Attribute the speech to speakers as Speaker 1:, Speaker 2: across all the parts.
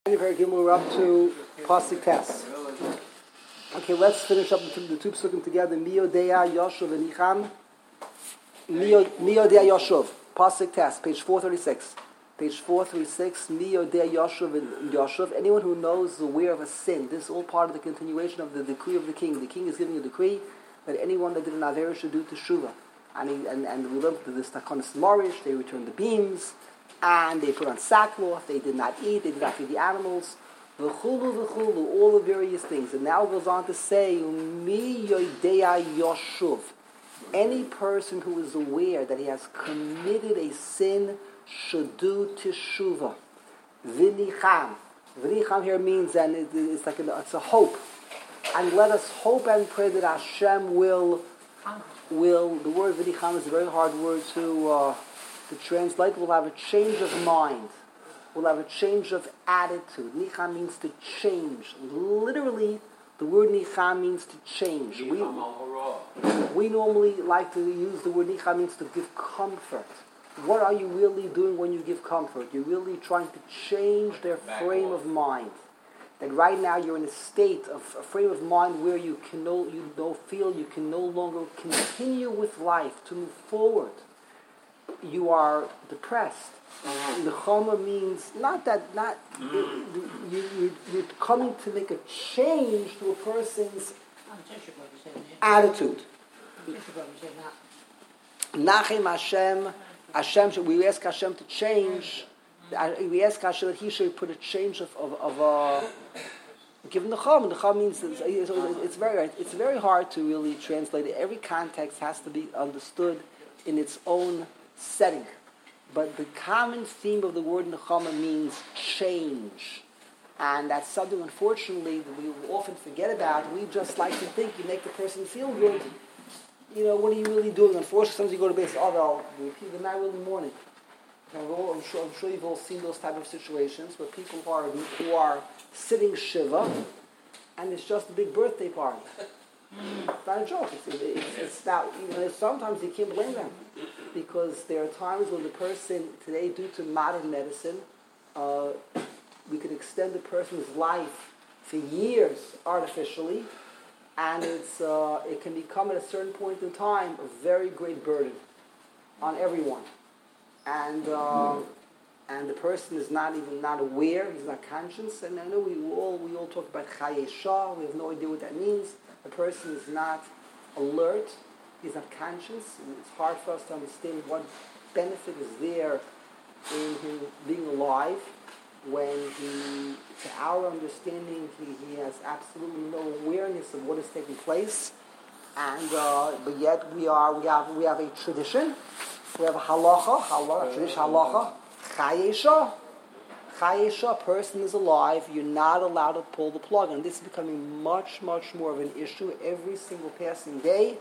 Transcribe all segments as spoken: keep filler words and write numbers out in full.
Speaker 1: We're up to Pasuk Tes. Okay, let's finish up the two, the two psukim together. Mio Dea Yoshuv and Icham. Mio Dea Yoshuv. Pasuk Tes, page four thirty-six. Page four thirty-six. Mio Dea Yoshuv and Yoshuv. Anyone who knows the aware of a sin. This is all part of the continuation of the decree of the king. The king is giving a decree that anyone that did an avera should do teshuva. And, he, and and we learned that this takonis morish. They returned the beams. And they put on sackcloth, they did not eat, they did not feed the animals, v'chulu v'chulu, all the various things. And now it goes on to say, mi yoidea yoshuv. Any person who is aware that he has committed a sin should do teshuva. V'nicham. V'nicham here means, and it, it's like a, it's a hope. And let us hope and pray that Hashem will, will, the word v'nicham is a very hard word to... Uh, To translate, we'll have a change of mind. We'll have a change of attitude. Nicham means to change. Literally, the word nicham means to change. We, we normally like to use the word nicham means to give comfort. What are you really doing when you give comfort? You're really trying to change their frame of mind. That right now you're in a state of a frame of mind where you can no, you don't feel you can no longer continue with life to move forward. You are depressed. Mm-hmm. The choma means not that not mm-hmm. you, you you're coming to make a change to a person's attitude. Nachem Hashem, Hashem. We ask Hashem to change. We ask Hashem that He should put a change of of, of uh, given the chum. The chum means it's, it's, it's very it's very hard to really translate it. Every context has to be understood in its own setting, but the common theme of the word nechama means change, and that's something unfortunately that we often forget about. We just like to think you make the person feel good. You know, what are you really doing? Unfortunately, sometimes you go to bed, oh, they'll repeat the night in the morning. I'm sure, I'm sure you've all seen those type of situations where people are who are sitting shiva, and it's just a big birthday party. It's not a joke. It's, it's, it's not, you know, sometimes you can't blame them because there are times when the person, today due to modern medicine, uh, we can extend the person's life for years artificially, and it's uh, it can become at a certain point in time a very great burden on everyone. And uh, and the person is not even not aware, he's not conscious, and I know we all we all talk about Chayei Shah, we have no idea what that means. The person is not alert, he's not conscious, and it's hard for us to understand what benefit is there in him being alive when he, to our understanding, he, he has absolutely no awareness of what is taking place. And uh, but yet we are we have we have a tradition, we have a halacha, halacha tradition halacha, Chayei Shah. Chayei Shah, a person is alive, you're not allowed to pull the plug. And this is becoming much, much more of an issue every single passing day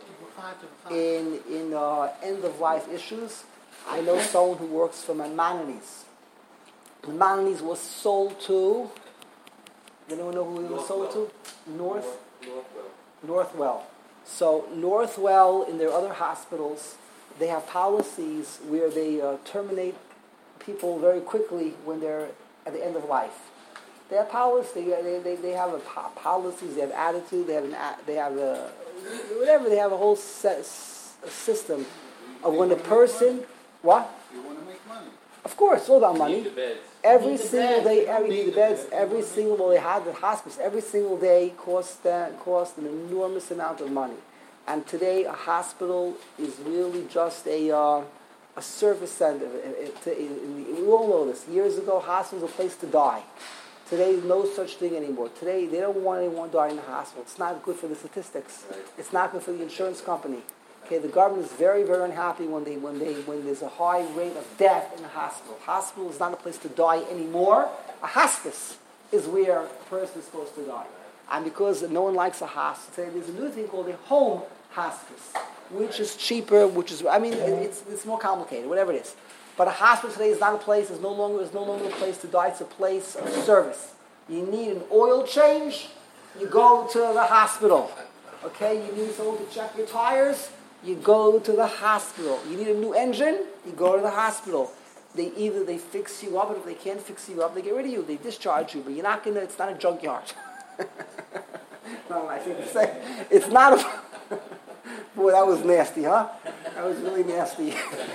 Speaker 1: in in uh, end-of-life issues. I know someone who works for Maimonides. Maimonides was sold to, anyone know who he was sold to? North? Northwell. Northwell. So Northwell, in their other hospitals, they have policies where they uh, terminate people very quickly when they're at the end of life. They have policies. They, they, they have a po- policies. They have attitude. They have an they have a whatever. They have a whole set, a system of when a person what?
Speaker 2: You want to make money.
Speaker 1: Of course, it's all about money.
Speaker 3: Need the beds.
Speaker 1: Every
Speaker 2: Need the
Speaker 1: single
Speaker 2: beds.
Speaker 1: day, every
Speaker 2: Need
Speaker 1: the
Speaker 2: the
Speaker 1: beds,
Speaker 2: beds.
Speaker 1: every single well, they had the hospice. Every single day cost that cost an enormous amount of money. And today, a hospital is really just a. Uh, A service center. We all know this. Years ago, hospitals were a place to die. Today, no such thing anymore. Today, they don't want anyone to die in the hospital. It's not good for the statistics. It's not good for the insurance company. Okay, the government is very, very unhappy when they when they when there's a high rate of death in the hospital. Hospital is not a place to die anymore. A hospice is where a person is supposed to die. And because no one likes a hospice, today there's a new thing called a home hospice, which is cheaper, which is, I mean, it's it's more complicated, whatever it is. But a hospital today is not a place, it's no longer, it's no longer a place to die, it's a place of service. You need an oil change, you go to the hospital. Okay, you need someone to check your tires, you go to the hospital. You need a new engine, you go to the hospital. they either they fix you up, and if they can't fix you up, they get rid of you. They discharge you, but you're not gonna. It's not a junkyard. No, I think it's, it's not a. Boy, that was nasty, huh? That was really nasty.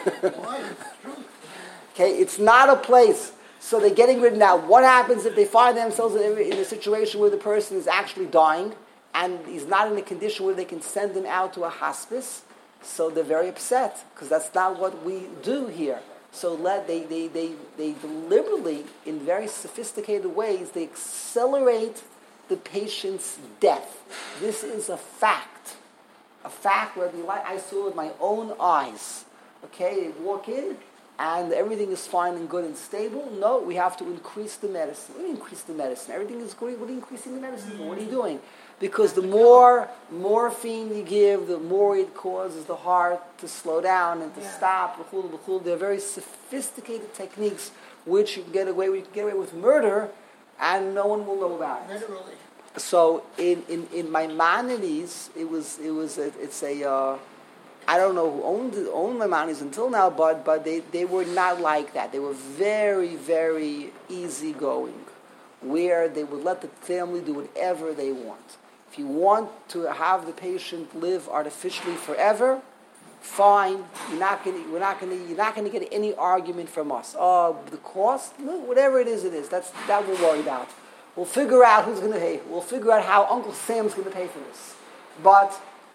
Speaker 1: Okay, it's not a place. So they're getting rid now. What happens if they find themselves in a situation where the person is actually dying and he's not in a condition where they can send him out to a hospice? So they're very upset because that's not what we do here. So let they, they, they, they deliberately, in very sophisticated ways, they accelerate the patient's death. This is a fact. A fact where I saw with my own eyes. Okay, they walk in and everything is fine and good and stable. No, we have to increase the medicine. What do you increase the medicine? Everything is great. What are you increasing the medicine for? What are you doing? Because the more morphine you give, the more it causes the heart to slow down and to yeah. stop. They're very sophisticated techniques which you can get away with. You can get away with murder, and no one will know about it.
Speaker 2: Literally.
Speaker 1: So in, in, in Maimonides, it was it was a, it's a uh, I don't know who owned owned Maimonides until now, but but they, they were not like that. They were very very easygoing, where they would let the family do whatever they want. If you want to have the patient live artificially forever, fine. You're not going. We're not going. You're not going to get any argument from us. Oh, the cost, no, whatever it is, it is. That's that we'll worry about. We'll figure out who's going to pay. We'll figure out how Uncle Sam's going to pay for this. But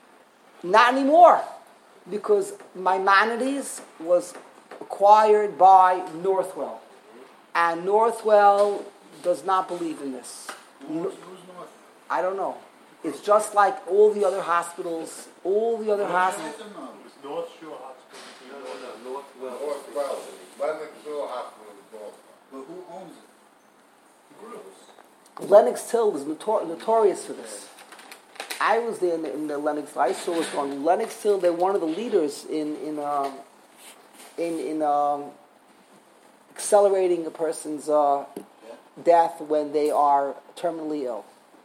Speaker 1: not anymore, because Maimonides was acquired by Northwell, and Northwell does not believe in this.
Speaker 2: Who's, who's North?
Speaker 1: I don't know. It's just like all the other hospitals. All the other hospitals.
Speaker 3: It's North Shore Hospital.
Speaker 4: No, no, Northwell.
Speaker 5: Northwell. Lennoxville Hospital is Northwell.
Speaker 2: But who owns it?
Speaker 5: Bruce.
Speaker 1: Lenox Hill was notor- notorious for this. I was there in the, in the Lenox. I saw what's going on. Lenox Hill. They're one of the leaders in in um, in in um, accelerating a person's uh, death when they are terminally ill.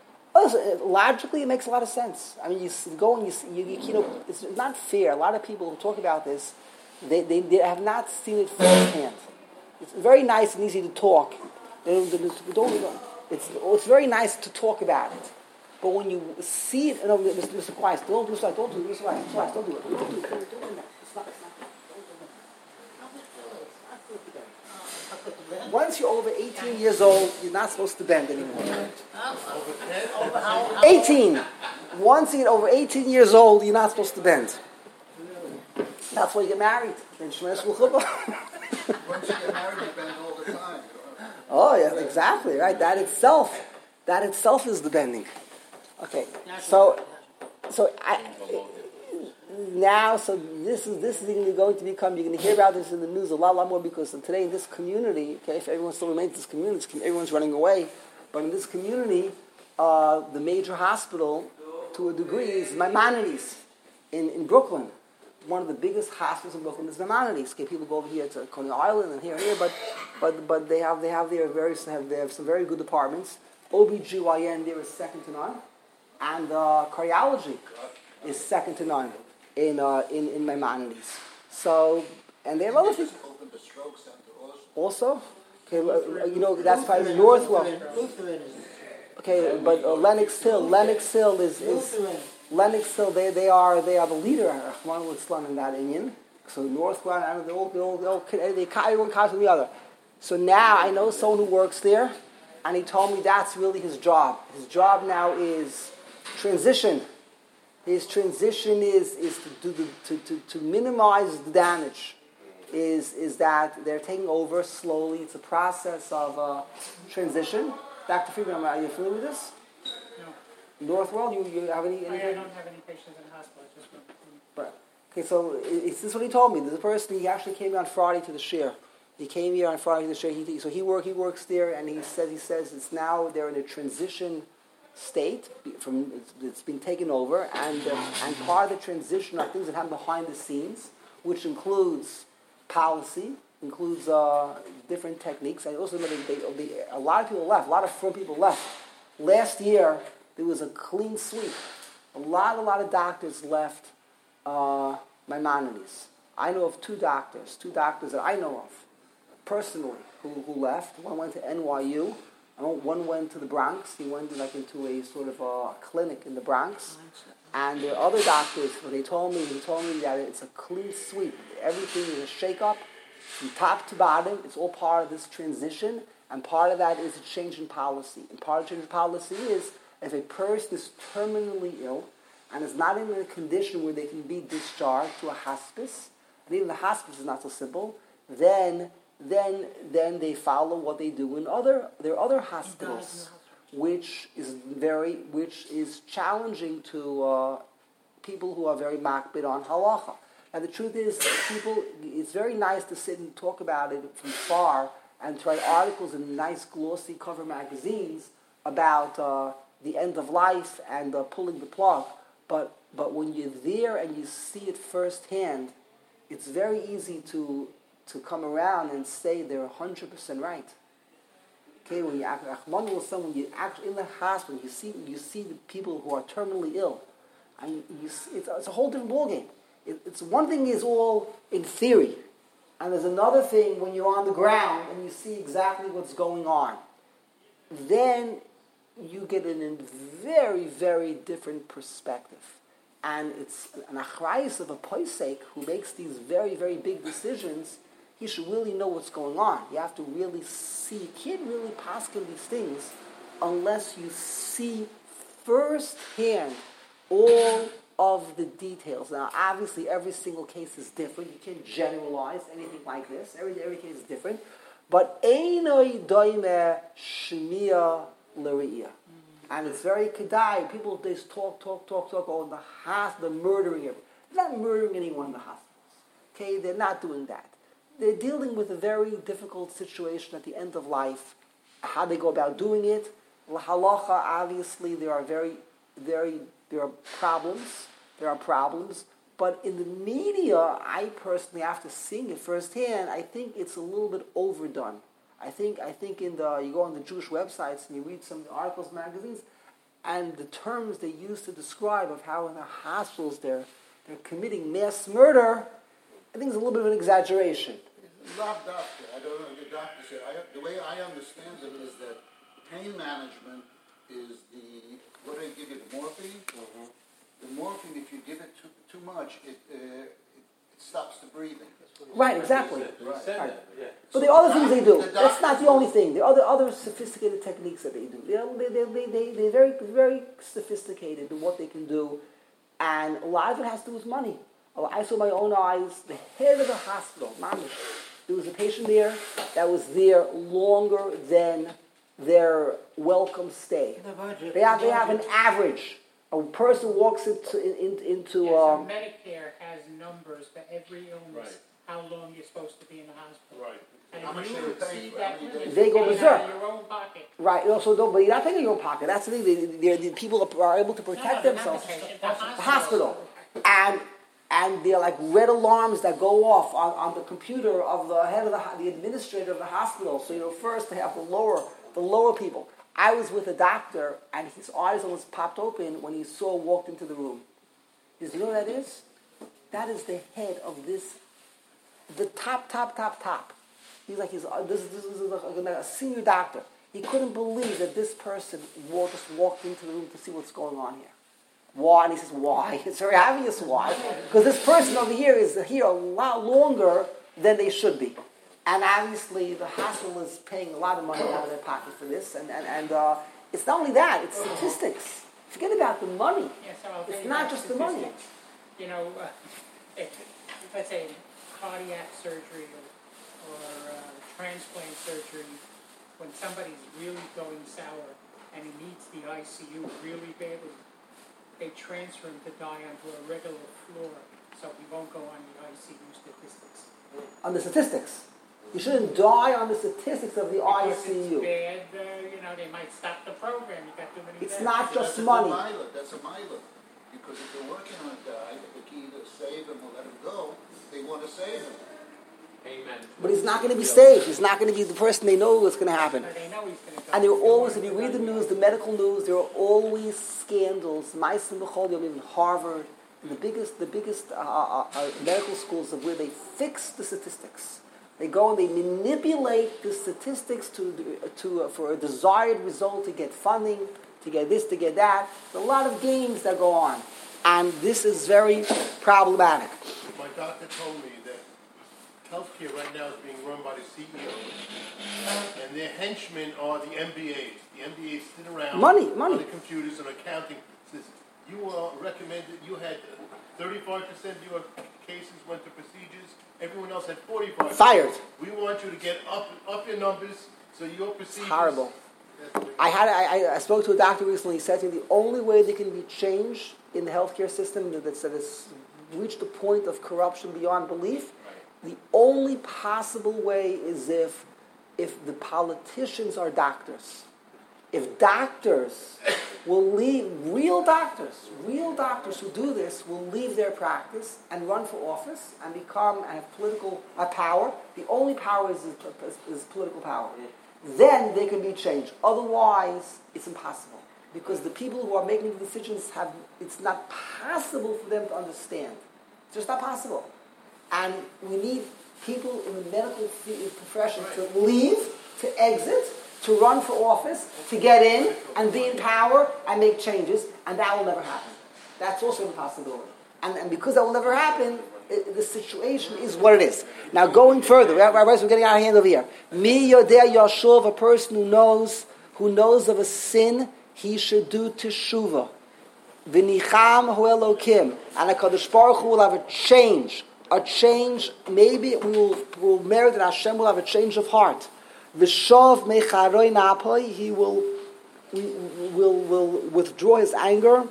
Speaker 1: Logically, it makes a lot of sense. I mean, you go and you, see, you, you, you know, it's not fair. A lot of people who talk about this, they, they, they have not seen it firsthand. It's very nice and easy to talk. They don't, they don't, they don't, it's, it's very nice to talk about it. But when you see it, no, Mister Mister Weiss, don't do it, don't do it, Mister Weiss, Mister Weiss, don't do it. Don't do it, don't do it, don't do it. It's not, it's not, once you're over eighteen years old, you're not supposed to bend anymore. eighteen. Once you get over eighteen years old, you're not supposed to bend. That's why you get married. Then Shemoneh Esrei Chuppah.
Speaker 2: Once you get married, you bend all the time.
Speaker 1: Oh, yeah, exactly, right? That itself, that itself is the bending. Okay, so, so I... Now, so this is this is going to become. You're going to hear about this in the news a lot, lot more because today in this community, okay, if everyone still remains in this community, everyone's running away. But in this community, uh, the major hospital, to a degree, is Maimonides in, in Brooklyn. One of the biggest hospitals in Brooklyn is Maimonides. Okay, people go over here to Coney Island and here and here, but but but they have they have their very have they have some very good departments. O B G Y N there is second to none, and uh, cardiology is second to none. In, uh, in in Maimonides. So, and they have other things.
Speaker 2: Opened the stroke center
Speaker 1: also. Also, okay, uh, you know that's probably Northwell. Okay, but uh, Lenox Hill, Lenox Hill is, is Lenox Hill. They they are they are the leader. Rahman Litzlan in that Indian. So Northwell and they all they all they all they carry one cause to the other. So now I know someone who works there, and he told me that's really his job. His job now is transition. His transition is, is to, do the, to, to, to minimize the damage, is, is that they're taking over slowly. It's a process of uh, transition. Doctor Friedman, are you familiar with this?
Speaker 6: No.
Speaker 1: Northwell, you, you have any? any
Speaker 6: I, I don't have any patients in the hospital. I just
Speaker 1: right. Okay, so it's this is what he told me. The person, he actually came on Friday to the shir. He came here on Friday to the shir. He, so he work he works there, and he says he says it's now they're in a transition state from it's, it's been taken over, and uh, and part of the transition are things that happen behind the scenes, which includes policy, includes uh, different techniques, and also they, they, they, a lot of people left, a lot of firm people left. Last year there was a clean sweep. A lot, a lot of doctors left uh, Maimonides. I know of two doctors, two doctors that I know of personally who, who left. One went to N Y U. One went to the Bronx. He went like into a sort of a clinic in the Bronx. And the other doctors, when they told me, he told me that it's a clean sweep. Everything is a shake-up from top to bottom. It's all part of this transition. And part of that is a change in policy. And part of change in policy is if a person is terminally ill and is not in a condition where they can be discharged to a hospice, and even the hospice is not so simple, then then then they follow what they do in other there are other hospitals, which is very which is challenging to uh, people who are very makbid on halacha. And the truth is, people, it's very nice to sit and talk about it from far and to write articles in nice glossy cover magazines about uh, the end of life and uh, pulling the plug. But but when you're there and you see it firsthand, it's very easy to to come around and say they're one hundred percent right. Okay, when you act, when you act in the hospital, you see you see the people who are terminally ill, and you see, it's, it's a whole different ballgame. It, it's one thing is all in theory, and there's another thing when you're on the ground and you see exactly what's going on. Then you get in a very, very different perspective. And it's an achrayus of a posek who makes these very, very big decisions. He should really know what's going on. You have to really see. You can't really paskin these things unless you see firsthand all of the details. Now, obviously, every single case is different. You can't generalize anything like this. Every, every case is different. But einoi doime shmiya l're'iyah. And it's very kedai. People just talk, talk, talk, talk. Oh, the hospital, they're murdering everyone. They're not murdering anyone in the hospitals. Okay, they're not doing that. They're dealing with a very difficult situation at the end of life. How they go about doing it. Halacha, obviously, there are very, very, there are problems. There are problems. But in the media, I personally, after seeing it firsthand, I think it's a little bit overdone. I think I think in the you go on the Jewish websites and you read some of the articles, magazines, and the terms they use to describe of how in the hospitals they're they're committing mass murder, I think it's a little bit of an exaggeration.
Speaker 2: Not doctor. I don't know what your doctor said. I, the way I understand it is that pain management is the what do they give you, the morphine? Mm-hmm. The morphine, if you give it too too much, it uh, it, it stops the breathing.
Speaker 1: Right, exactly.
Speaker 3: Right.
Speaker 1: Right.
Speaker 3: Yeah.
Speaker 1: But the other things they do,
Speaker 2: the
Speaker 1: that's not the only thing. There are other, other sophisticated techniques that they do. They, they, they, they, they're very, very sophisticated in what they can do. And a lot of it has to do with money. I saw my own eyes, the head of the hospital, Mamish, there was a patient there that was there longer than their welcome stay.
Speaker 6: The budget.
Speaker 1: They have, they have an average. A person walks into, in, into
Speaker 6: Yes, so
Speaker 1: um,
Speaker 6: Medicare has numbers for every illness,
Speaker 3: Right.
Speaker 6: how long you're supposed to be in the hospital.
Speaker 3: Right.
Speaker 6: And
Speaker 2: How much
Speaker 6: if
Speaker 2: they
Speaker 6: you
Speaker 2: would pay
Speaker 6: exceed
Speaker 2: for
Speaker 6: that
Speaker 2: every
Speaker 6: limit,
Speaker 2: day.
Speaker 1: They go
Speaker 6: you're paying
Speaker 1: berserk.
Speaker 6: out of your own pocket.
Speaker 1: right. Also, don't, but you're not taking your own pocket. That's the thing. They, they, the people are able to
Speaker 6: No,
Speaker 1: protect
Speaker 6: no,
Speaker 1: themselves.
Speaker 6: not the patient,
Speaker 1: The
Speaker 6: the
Speaker 1: hospital. And and they're like red alarms that go off on, on the computer of the head of the the administrator of the hospital. So you know, first they have the lower the lower people. I was with a doctor, and his eyes almost popped open when he saw walked into the room. He said, "You know what that is? That is the head of this, the top, top, top, top." He's like, he's uh, this, is- this is like a, a senior doctor. He couldn't believe that this person walked, just walked into the room to see what's going on here. Why? And he says, why? It's very obvious why. Because this person over here is here a lot longer than they should be. And obviously the hospital is paying a lot of money out of their pocket for this. And, and, and uh, it's not only that, it's statistics. Forget about the money.
Speaker 6: Yeah, so I'll tell
Speaker 1: It's
Speaker 6: you
Speaker 1: not
Speaker 6: about
Speaker 1: just the money.
Speaker 6: statistics. You know, uh, if, if let's say cardiac surgery or, or uh, transplant surgery, when somebody's really going sour and he needs the I C U really badly, they transfer him to die onto a regular floor, so he won't go on the I C U statistics.
Speaker 1: On the statistics. You shouldn't die on the statistics of the I
Speaker 6: Because
Speaker 1: C
Speaker 6: it's
Speaker 1: U.
Speaker 6: bad, uh, you know, they might stop the program. You got too many
Speaker 1: It's
Speaker 6: deaths.
Speaker 1: not just
Speaker 2: That's
Speaker 1: money.
Speaker 2: a miler. That's a miler. Because if they're working on a guy, if they can either save him or let him go, they want to save him.
Speaker 3: Amen.
Speaker 1: But he's not going to be saved. He's not going to be the person they know what's going to happen.
Speaker 6: So they know he's going to go.
Speaker 1: And there are
Speaker 6: They
Speaker 1: always, if
Speaker 6: want
Speaker 1: you
Speaker 6: him to
Speaker 1: read the
Speaker 6: die.
Speaker 1: news, the medical news, there are always scandals. Meissen B'chol Yom, even Harvard, and the biggest, the biggest uh, uh, uh, medical schools of where they fix the statistics. They go and they manipulate the statistics to, to, uh, for a desired result, to get funding, to get this, to get that. There's a lot of games that go on. And this is very problematic.
Speaker 3: My doctor told me that healthcare right now is being run by the C E Os, and their henchmen are the M B As. The M B As sit around
Speaker 1: Money, money.
Speaker 3: on the computers and accounting. Says, you uh, recommended, you had thirty-five percent of your cases went to procedures, everyone else had forty-five percent.
Speaker 1: Fired.
Speaker 3: We want you to get up up your numbers so your procedures...
Speaker 1: It's horrible. I had I, I spoke to a doctor recently. He said to me the only way they can be changed in the healthcare system that that has reached the point of corruption beyond belief. The only possible way is if if the politicians are doctors. If doctors will leave, real doctors, real doctors who do this will leave their practice and run for office and become and have political uh, power. The only power is, is, is political power. Then they can be changed. Otherwise, it's impossible. Because the people who are making the decisions have, it's not possible for them to understand. It's just not possible. And we need people in the medical profession to leave, to exit, to run for office, to get in and be in power and make changes, and that will never happen. That's also a possibility. And, and because that will never happen, it, the situation is what it is. Now, going further, Rabbis, we're getting out of hand over here. Mi yodeh yashuv, a person who knows, who knows of a sin, he should do teshuvah. V'nicham hu Elokim, and a Kadosh Baruch Hu will have a change. A change, maybe we will, will merit that Hashem will have a change of heart. V'shov mecharoi napoi, he will, will, will withdraw his anger.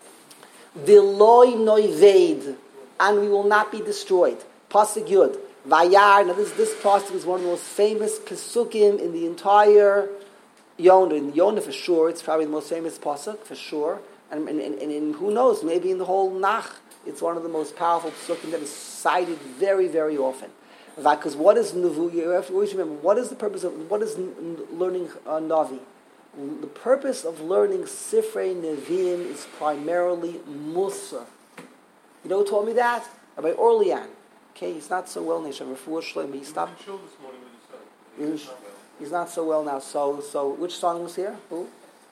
Speaker 1: V'loi noiveid, and we will not be destroyed. Pasuk Yud. Vayar, now this, this pasuk is one of the most famous pesukim in the entire Yonah. In Yonah for sure, it's probably the most famous pasuk, for sure. And, and, and, and who knows, maybe in the whole Nach, it's one of the most powerful pesukim that is cited very, very often. Because what is Nevu? You have to always remember, what is the purpose of, what is n- learning uh, Navi? The purpose of learning Sifrei Nevi'im is primarily Musar. You know who told me that? Rabbi Orlean. Okay, he's not so well now. He stopped. He's, he's not so well now. So, so which son was here? Who?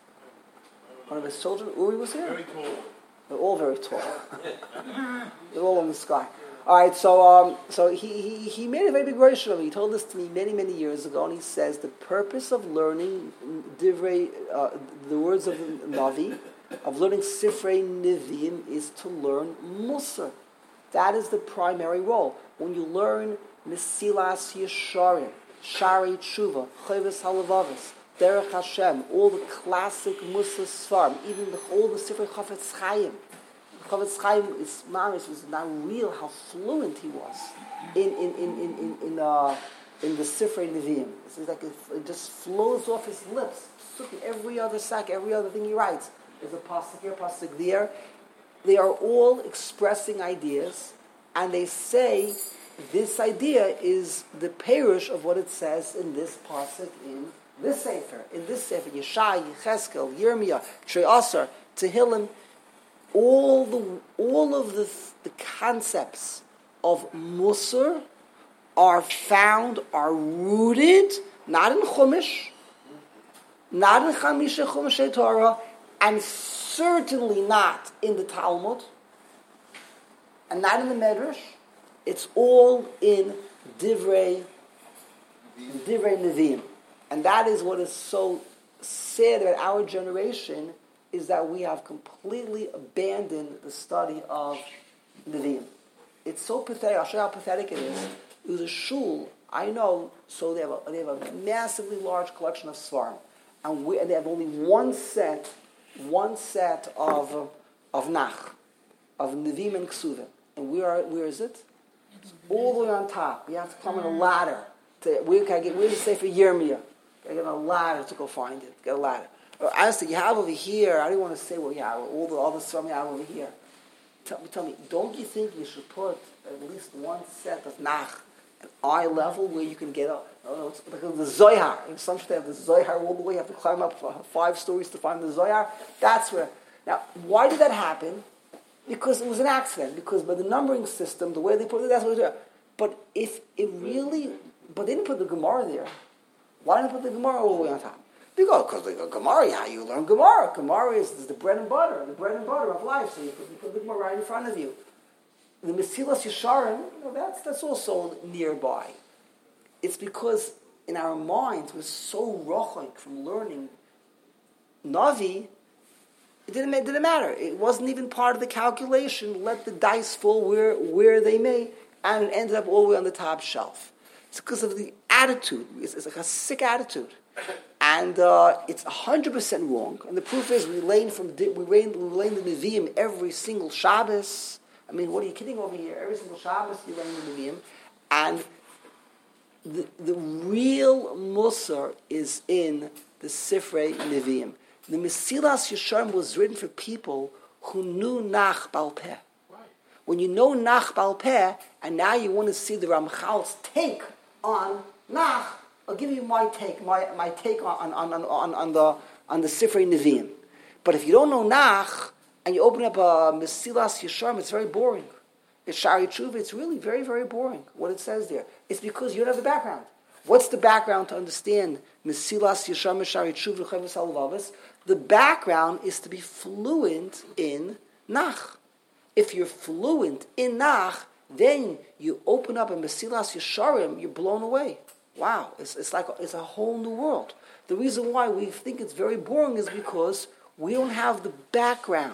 Speaker 1: One of his children? Uri was here?
Speaker 3: Very tall.
Speaker 1: They're all very tall. They're all in the sky. All right, so um, so he, he, he made a very big rishon. He told this to me many, many years ago, and he says the purpose of learning divrei, uh, the words of Navi, of learning Sifrei Nevi'im, is to learn Musar. That is the primary role. When you learn Mesilas Yesharim, Shari Tshuva, Chovos HaLevavos, Derech Hashem, all the classic Musar Svarim, even the, all the Sifrei Chafetz Chaim. Chafetz Chaim is Maris was not real how fluent he was in in in in in, in, uh, in the Sifrei Nevi'im. It's like it, it just flows off his lips. Every other sack, every other thing he writes. There's a pasuk here, pasuk there. They are all expressing ideas, and they say this idea is the perush of what it says in this pasuk in this sefer, in this sefer, Yeshai, Yecheskel, Yirmiyah, Trei Asar, Tehillim. All the all of the the concepts of Musar are found, are rooted not in Chumash, not in Chamisha Chumashei Torah, and certainly not in the Talmud, and not in the Medrash. It's all in Divrei, Divrei Nevi'im. And that is what is so sad about our generation, is that we have completely abandoned the study of Nevi'im. It's so pathetic. I'll show you how pathetic it is. It was a shul, I know, so they have a, they have a massively large collection of Svarim. And, we, and they have only one set, one set of uh, of Nach, of Nevi'im and Ksuvim. And where are, where is it? It's all the way on top. You have to climb on a ladder. To, where can I get, where's the Sefer Yirmiyah? I get on a ladder to go find it. Get a ladder. Honestly, you have over here, I don't want to say what you have, all the other stuff you have over here. Tell me, tell me, don't you think you should put at least one set of Nach at eye level where you can get up? Oh, it's like the Zohar. In some they have the Zohar all the way, you have to climb up five stories to find the Zohar. That's where. Now, why did that happen? Because it was an accident. Because by the numbering system, the way they put it, that's what it was. But if it really But they didn't put the Gemara there. Why didn't they put the Gemara all the way on top? Because because the Gemara, yeah, you learn Gemara. Gemara is, is the bread and butter, the bread and butter of life. So you put, you put the Gemara right in front of you. The Mesilas Yesharim, you know, that's that's also nearby. It's because in our minds we're so rochik from learning Navi. It didn't, it didn't matter. It wasn't even part of the calculation. Let the dice fall where where they may, and it ended up all the way on the top shelf. It's because of the attitude. It's, it's like a sick attitude. And uh, it's one hundred percent wrong. And the proof is we lane from we lane, we lane the Nevi'im every single Shabbos. I mean, what are you kidding over here? Every single Shabbos you lane the Nevi'im. And the, the real Musar is in the Sifrei Nevi'im. The Mesilas Yesharim was written for people who knew Nach Baal Peh. Right. When you know Nach Baal Peh, and now you want to see the Ramchal's take on Nach, I'll give you my take, my, my take on, on, on, on, on the on the Sifrei Nevi'im. But if you don't know Nach, and you open up a Mesilas Yesharim, it's very boring. It's Shari Tshuva, it's really very, very boring, what it says there. It's because you don't have the background. What's the background to understand Mesilas Yesharim, Shari Tshuva, Chovos HaLevavos? The background is to be fluent in Nach. If you're fluent in Nach, then you open up a Mesilas Yesharim, you're blown away. Wow, it's, it's like a, it's a whole new world. The reason why we think it's very boring is because we don't have the background.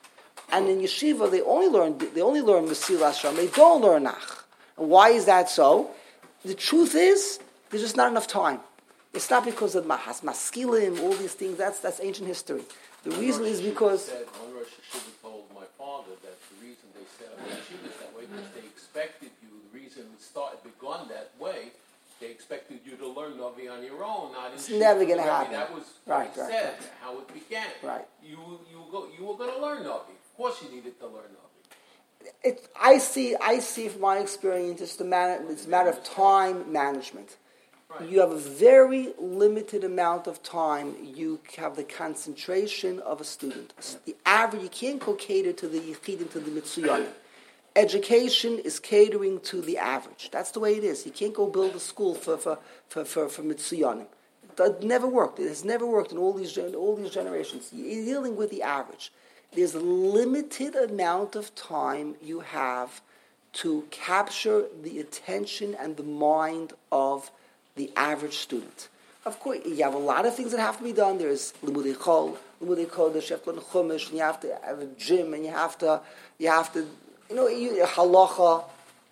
Speaker 1: And in yeshiva, they only learn they only learn Mesilas Yesharim. They don't learn Nach. And why is that so? The truth is, there's just not enough time. It's not because of Mahas Maskilim, all these things. That's that's ancient history. The reason is because.
Speaker 4: Said, Rosh Hashiva told my father that the reason they set up yeshivas that way because they expected you. The reason it started begun that way, they expected you to learn Navi on your own, not in
Speaker 1: It's never going to
Speaker 4: Navi.
Speaker 1: happen.
Speaker 4: That was
Speaker 1: right,
Speaker 4: what he
Speaker 1: right,
Speaker 4: said.
Speaker 1: right.
Speaker 4: How it began.
Speaker 1: Right.
Speaker 4: You you go you were going to learn Navi. Of course, you needed to learn Navi.
Speaker 1: It, I see. I see from my experience, it's a matter. It's a matter of time management. Right. You have a very limited amount of time. You have the concentration of a student. The average, you can't go cater to the yichidim, to the mitzuyanim. Education is catering to the average. That's the way it is. You can't go build a school for for for for, for mitzuyanim. It never worked. It has never worked in all these all these generations. You're dealing with the average. There's a limited amount of time you have to capture the attention and the mind of the average student. Of course, you have a lot of things that have to be done. There's limudei chol, limudei kodesh, you have to learn chumash, and you have to have a gym, and you have to, you have to, you know, you, halacha,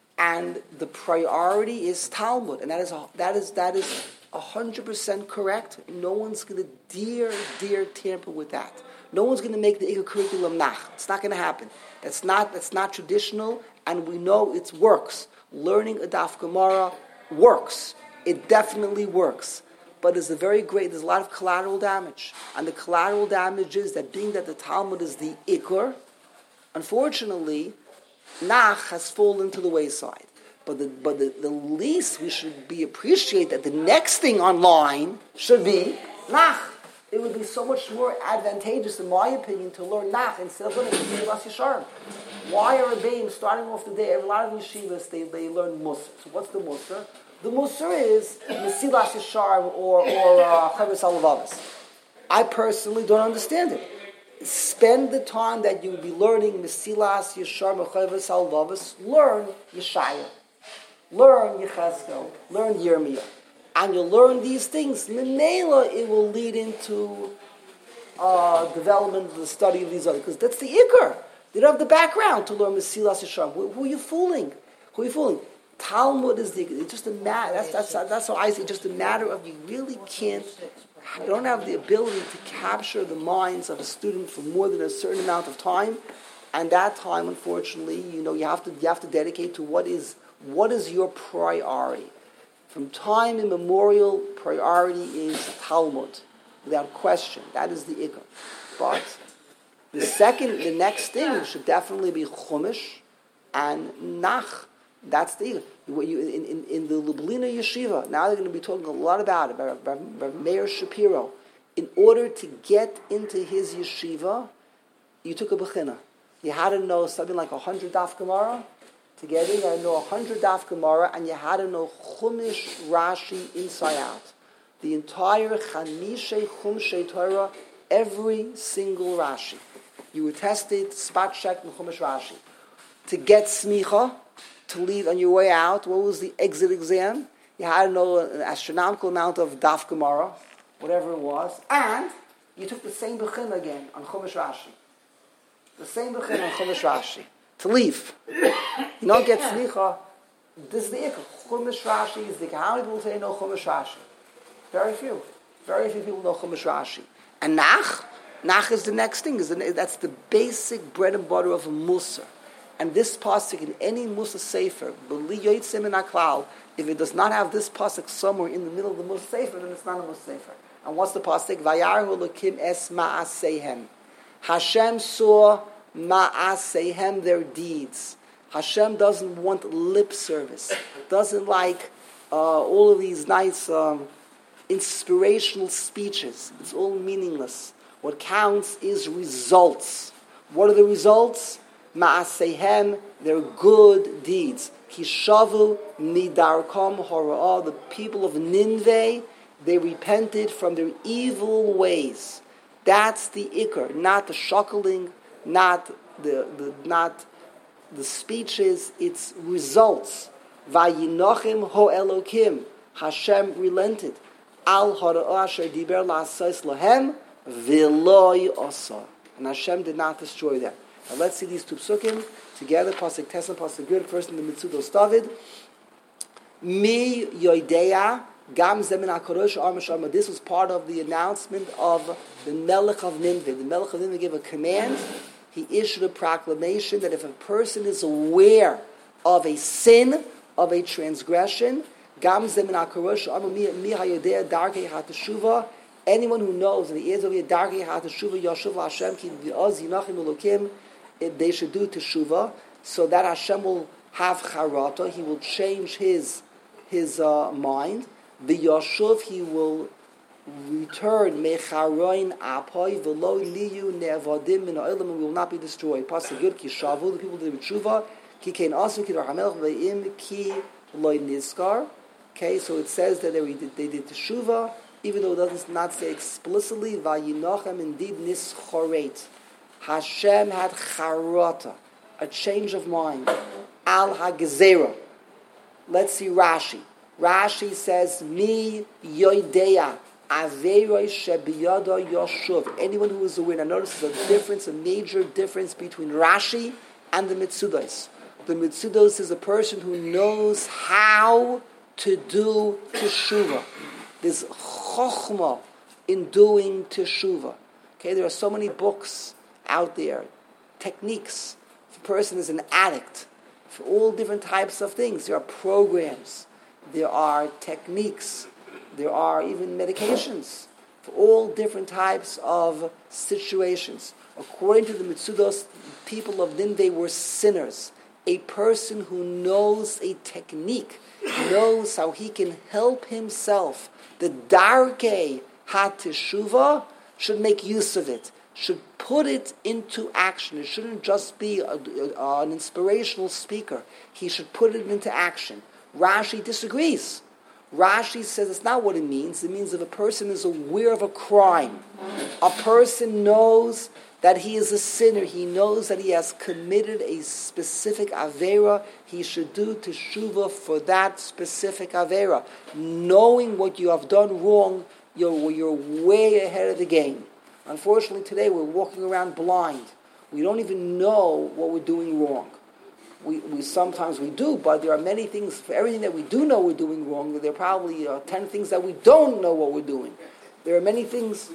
Speaker 1: and the priority is Talmud, and that is a, that is that is a hundred percent correct. No one's going to dare dare tamper with that. No one's going to make the Ikar curriculum nach. It's not going to happen. That's not that's not traditional, and we know it works. Learning a daf Gemara works. It definitely works. But there's a very great, there's a lot of collateral damage. And the collateral damage is that being that the Talmud is the Ikar, unfortunately, Nach has fallen to the wayside. But the but the, the least we should be appreciate that the next thing online should be Nach. It would be so much more advantageous, in my opinion, to learn Nach instead of learning Mesilas Yesharim. Why are Rebbeim starting off the day? A lot of yeshivas they, they learn Musar. So what's the Musar? The Musar is Mesilas Yesharim or or uh, Chovos HaLevavos. I personally don't understand it. Spend the time that you would be learning Mesilas Yesharim or Chovos HaLevavos. Learn Yeshaya, learn Yechezkel, learn Yirmiyah. And you'll learn these things. Menela, it will lead into uh, development of the study of these other, because that's the Ikar. They don't have the background to learn Mesilas Yesharim. Who, who are you fooling? Who are you fooling? Talmud is the, it's just a matter, that's, that's, that's how I see it, just a matter of you really can't, you don't have the ability to capture the minds of a student for more than a certain amount of time, and that time, unfortunately, you know, you have to, you have to dedicate to what is, what is your priority. From time immemorial, priority is Talmud, without question. That is the Ikar. But the second, the next thing should definitely be Chumash and Nach. That's the Ikar. You, in, in, in the Lublina Yeshiva, now they're going to be talking a lot about it, by, by, by Meir Shapiro. In order to get into his yeshiva, you took a bechina. You had to know something like a hundred daf Gemara Together, you had to know one hundred Daf Gemara, and you had to know Chumash Rashi inside out. The entire Chamishe Chumshei Torah, every single Rashi. You were tested, spot checked in Chumash Rashi. To get smicha, to leave on your way out, what was the exit exam? You had to know an astronomical amount of Daf Gemara, whatever it was, and you took the same Bechin again on Chumash Rashi. The same Bechin on Chumash Rashi. To leave. You don't get smicha, this is the ikar. Chumash Rashi is the ikar. How many people say know Chumash Rashi? Very few. Very few people know Chumash Rashi. And Nach? Nach is the next thing. Is the, that's the basic bread and butter of a Musar. And this pasuk in any Musar Sefer, if it does not have this pasuk somewhere in the middle of the Musar Sefer, then it's not a Musar Sefer. And what's the pasuk? Vayarhu Elokim es ma'asehem. Hashem saw ma'asehem, their deeds. Hashem doesn't want lip service. Doesn't like uh, all of these nice um, inspirational speeches. It's all meaningless. What counts is results. What are the results? Ma'asehem, their good deeds. Kishavu midarkom hora'ah, the people of Nineveh, they repented from their evil ways. That's the ikar, not the shuckling, not the, the not the speeches. It's results. Vayinochim ho Elokim, Hashem relented. Al hora'ah asher diber la'asos lahem v'lo yosah, and Hashem did not destroy them. Now let's see these two psukim together. Pasuk Tesla, Pasuk Gud. First in the Mitzudos David. Mi yoidea gam zemin hakorosh armashama. This was part of the announcement of the Melech of Nineveh. The Melech of Nineveh gave a command. He issued a proclamation that if a person is aware of a sin, of a transgression, gam zemin hakorosh arma mi mi hayodea darkei hateshuva. Anyone who knows that he is over here darkei hateshuva yoshuv Hashem ki v'oz yinachim elokim. They should do teshuvah, so that Hashem will have charata. He will change his his uh, mind. The Yoshuv, he will return mecharoin apoy v'lo liyu ne'avadim min ha'olam, and will not be destroyed. Pasuk Yud ki shavu, the people did teshuvah ki kein asu ki rachamelch ve'im ki loy nizkar. Okay, so it says that they did, they did teshuvah, even though it does not say explicitly va'yinochem, indeed nischoret. Hashem had charata, a change of mind. Al hagezera. Let's see Rashi. Rashi says, Mi yoidea averoi shebiyado yoshuv. Anyone who is aware. Now notice there's a difference, a major difference between Rashi and the Mitzudos. The Mitzudos is a person who knows how to do teshuvah. There's chokhmah in doing teshuvah. Okay, there are so many books out there, techniques. If a person is an addict, for all different types of things, there are programs, there are techniques, there are even medications for all different types of situations. According to the Mitzudos, people of Nineveh were sinners. A person who knows a technique, knows how he can help himself, the darkei hateshuva, should make use of it, should put it into action. It shouldn't just be a, a, an inspirational speaker. He should put it into action. Rashi disagrees. Rashi says it's not what it means. It means if a person is aware of a crime, a person knows that he is a sinner, he knows that he has committed a specific avera, he should do teshuvah for that specific avera. Knowing what you have done wrong, you're, you're way ahead of the game. Unfortunately, today we're walking around blind. We don't even know what we're doing wrong. We, we sometimes we do, but there are many things, for everything that we do know we're doing wrong, there are probably uh, ten things that we don't know what we're doing. There are many things,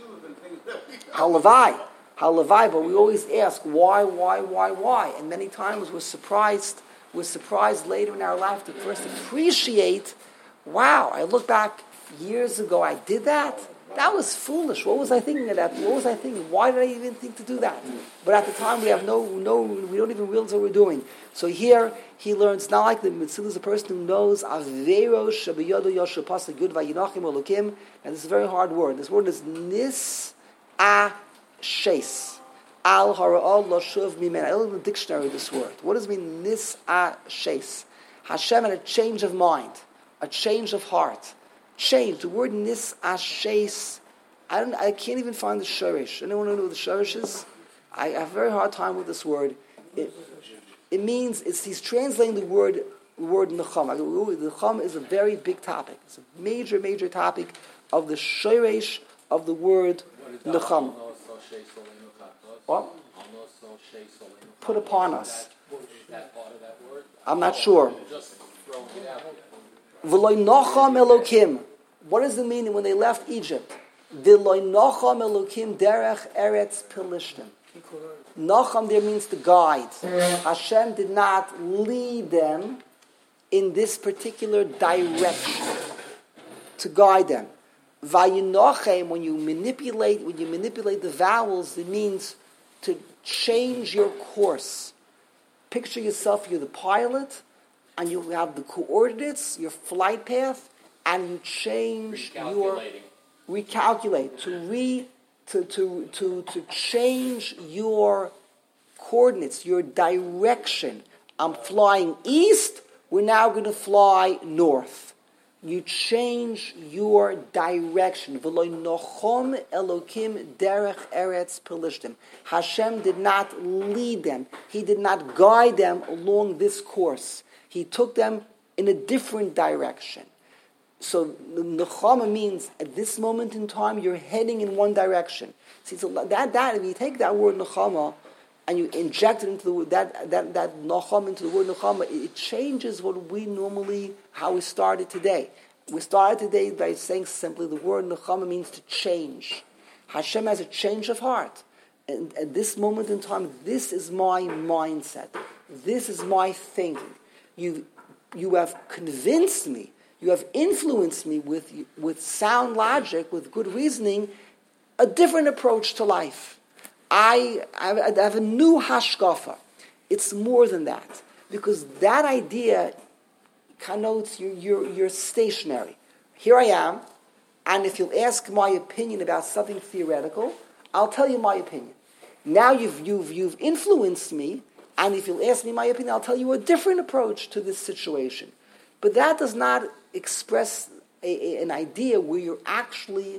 Speaker 1: halavai, halavai, but we always ask, why, why, why, why? And many times we're surprised, we're surprised later in our life to first appreciate, wow, I look back years ago, I did that? That was foolish. What was I thinking of that? What was I thinking? Why did I even think to do that? But at the time, we have no, no, we don't even realize what we're doing. So here, he learns, not like the Mitzvah is a person who knows, Avero Shabiyodo Yoshu Pasuk Gud Vayinachim Elokim, and this is a very hard word. This word is Nis A Shes. Al hara'al lashuv mimena. I look in the dictionary this word. What does it mean? Nis a shes. Hashem had a change of mind, a change of heart. Change. The word nis a shes. I don't. I can't even find the shorish. Anyone know what the shorish is? I have a very hard time with this word. It, it means it's he's translating the word the word nechama. The nechama is a very big topic. It's a major, major topic of the shorish of the word nechama. What? Put upon us. I'm not sure. V'loy nocham elokim. What does it mean when they left Egypt? V'loy nocham elokim derech eretz pilishtim. Nocham there means to guide. Hashem did not lead them in this particular direction to guide them. Vayinochem, when you manipulate, when you manipulate the vowels, it means to change your course. Picture yourself, you're the pilot, and you have the coordinates, your flight path, and you change your recalculate to re to to to to change your coordinates, your direction. I'm flying east. We're now going to fly north. You change your direction. V'loy nochom elokim derech eretz pelishtim. Hashem did not lead them. He did not guide them along this course. He took them in a different direction. So nechama means at this moment in time you're heading in one direction. See, so that that if you take that word nechama and you inject it into the word that that that nacham into the word nechama, it changes what we normally how we started today. We started today by saying simply the word nechama means to change. Hashem has a change of heart, and at this moment in time, this is my mindset. This is my thinking. You you have convinced me. You have influenced me with with sound logic, with good reasoning, a different approach to life. I, I have a new hashkafa. It's more than that. Because that idea connotes you're, you're, you're stationary. Here I am, and if you'll ask my opinion about something theoretical, I'll tell you my opinion. Now you've, you've, you've influenced me, and if you'll ask me my opinion, I'll tell you a different approach to this situation. But that does not express a, a, an idea where you're actually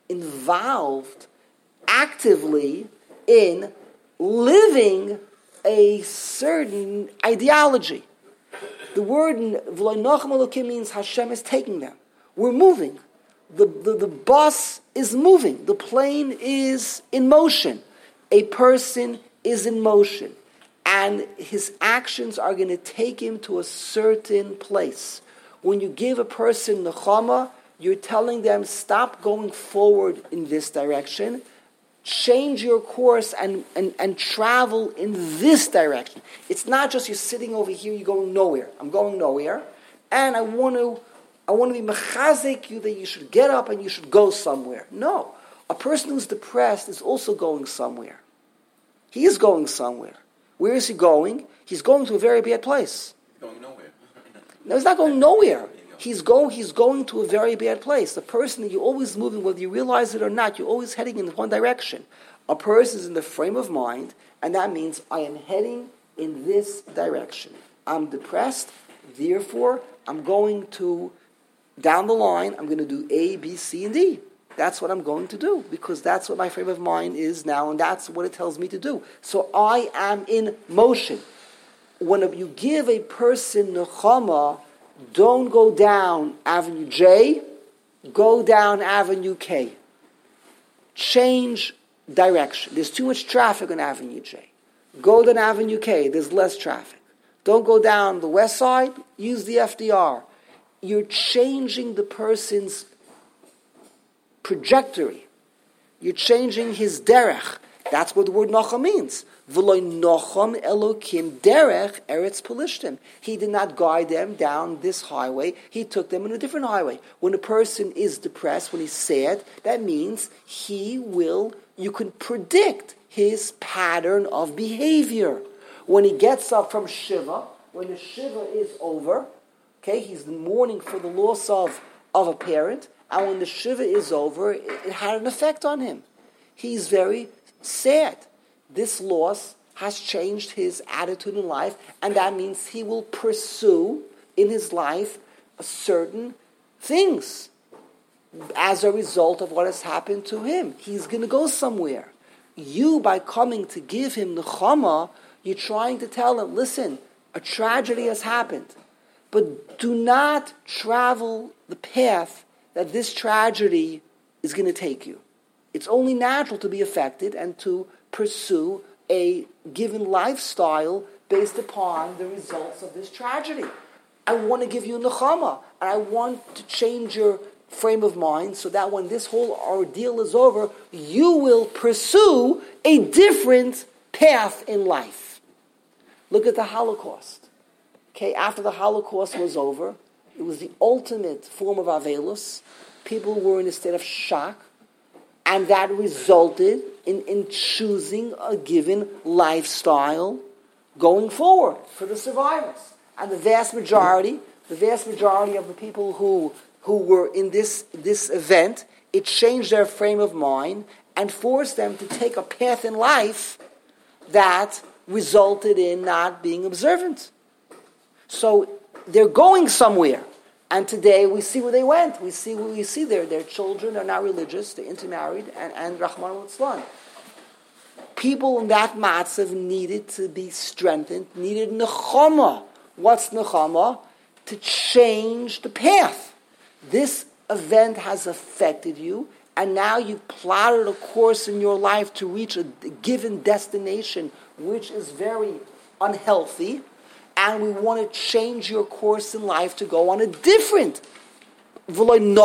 Speaker 1: involved actively in living a certain ideology. The word V'lo Nochem Elokim means Hashem is taking them. We're moving. The, the, the bus is moving. The plane is in motion. A person is in motion. And his actions are going to take him to a certain place. When you give a person nechama, you're telling them, stop going forward in this direction. Change your course and, and, and travel in this direction. It's not just you're sitting over here, you're going nowhere. I'm going nowhere. And I want to I want to be mechazik you that you should get up and you should go somewhere. No. A person who's depressed is also going somewhere. He is going somewhere. Where is he going? He's going to a very bad place.
Speaker 7: Going nowhere.
Speaker 1: No, he's not going nowhere. He's going, he's going to a very bad place. The person that you're always moving, whether you realize it or not, you're always heading in one direction. A person is in the frame of mind, and that means I am heading in this direction. I'm depressed, therefore I'm going to, down the line, I'm going to do A, B, C, and D. That's what I'm going to do, because that's what my frame of mind is now, and that's what it tells me to do. So I am in motion. When you give a person nechama, don't go down Avenue J, go down Avenue K. Change direction. There's too much traffic on Avenue J. Go down Avenue K, there's less traffic. Don't go down the west side, use the F D R. You're changing the person's trajectory. You're changing his derech. That's what the word Nocham means. V'loy Nocham Elokim derech eretz pelishtim. He did not guide them down this highway. He took them in a different highway. When a person is depressed, when he's sad, that means he will, you can predict his pattern of behavior. When he gets up from Shiva, when the Shiva is over, okay, he's mourning for the loss of, of a parent, and when the Shiva is over, it, it had an effect on him. He's very sad. this loss has changed his attitude in life, and that means he will pursue in his life certain things as a result of what has happened to him. He's going to go somewhere. You, by coming to give him nechama, you're trying to tell him, listen, a tragedy has happened, but do not travel the path that this tragedy is going to take you. It's only natural to be affected and to pursue a given lifestyle based upon the results of this tragedy. I want to give you nechama, and I want to change your frame of mind so that when this whole ordeal is over, you will pursue a different path in life. Look at the Holocaust. Okay, after the Holocaust was over, it was the ultimate form of avelus. People were in a state of shock, and that resulted in, in choosing a given lifestyle going forward for the survivors. And the vast majority, the vast majority of the people who who were in this, this event, it changed their frame of mind and forced them to take a path in life that resulted in not being observant. So they're going somewhere. And today we see where they went. We see we see their, their children are not religious, they're intermarried, and, and Rahman al-Islam. People in that matzav needed to be strengthened, needed nechama. What's nechama? To change the path. This event has affected you, and now you've plotted a course in your life to reach a given destination, which is very unhealthy, and we want to change your course in life to go on a different. So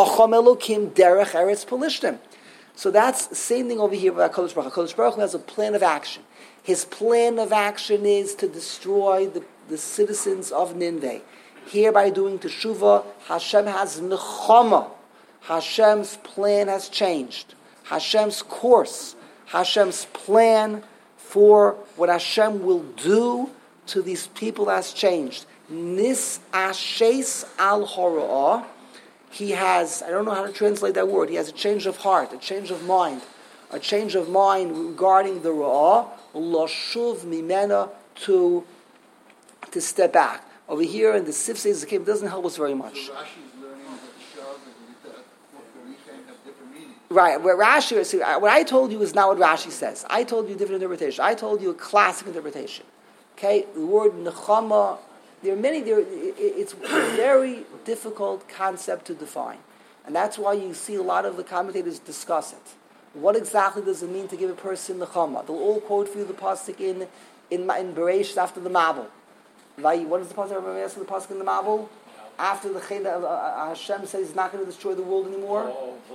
Speaker 1: that's the same thing over here with HaKadosh Baruch Hu. HaKadosh Baruch Hu has a plan of action. His plan of action is to destroy the, the citizens of Nineveh. Here, by doing teshuvah, Hashem has nechama. Hashem's plan has changed. Hashem's course, Hashem's plan for what Hashem will do to these people has changed. Nis ashes al hora'ah. He has, I don't know how to translate that word, he has a change of heart, a change of mind. A change of mind regarding the ra'ah, lashuv mimena, to, to step back. Over here in the Sifsei Zakim, it doesn't help us very much.
Speaker 2: So Rashi's learning that Shav and Rita have different meanings.
Speaker 1: Right, where Rashi, see, what I told you is not what Rashi says. I told you a different interpretation. I told you a classic interpretation. Okay, the word nechama, there are many, there, it, it's a very difficult concept to define. And that's why you see a lot of the commentators discuss it. What exactly does it mean to give a person nechama? They'll all quote for you the pasuk in, in, in Bereishis after the Mabul. What is the pasuk? Remember asking the pasuk in the Mabul? After the Chayna, uh, uh, Hashem says He's not going to destroy the world anymore.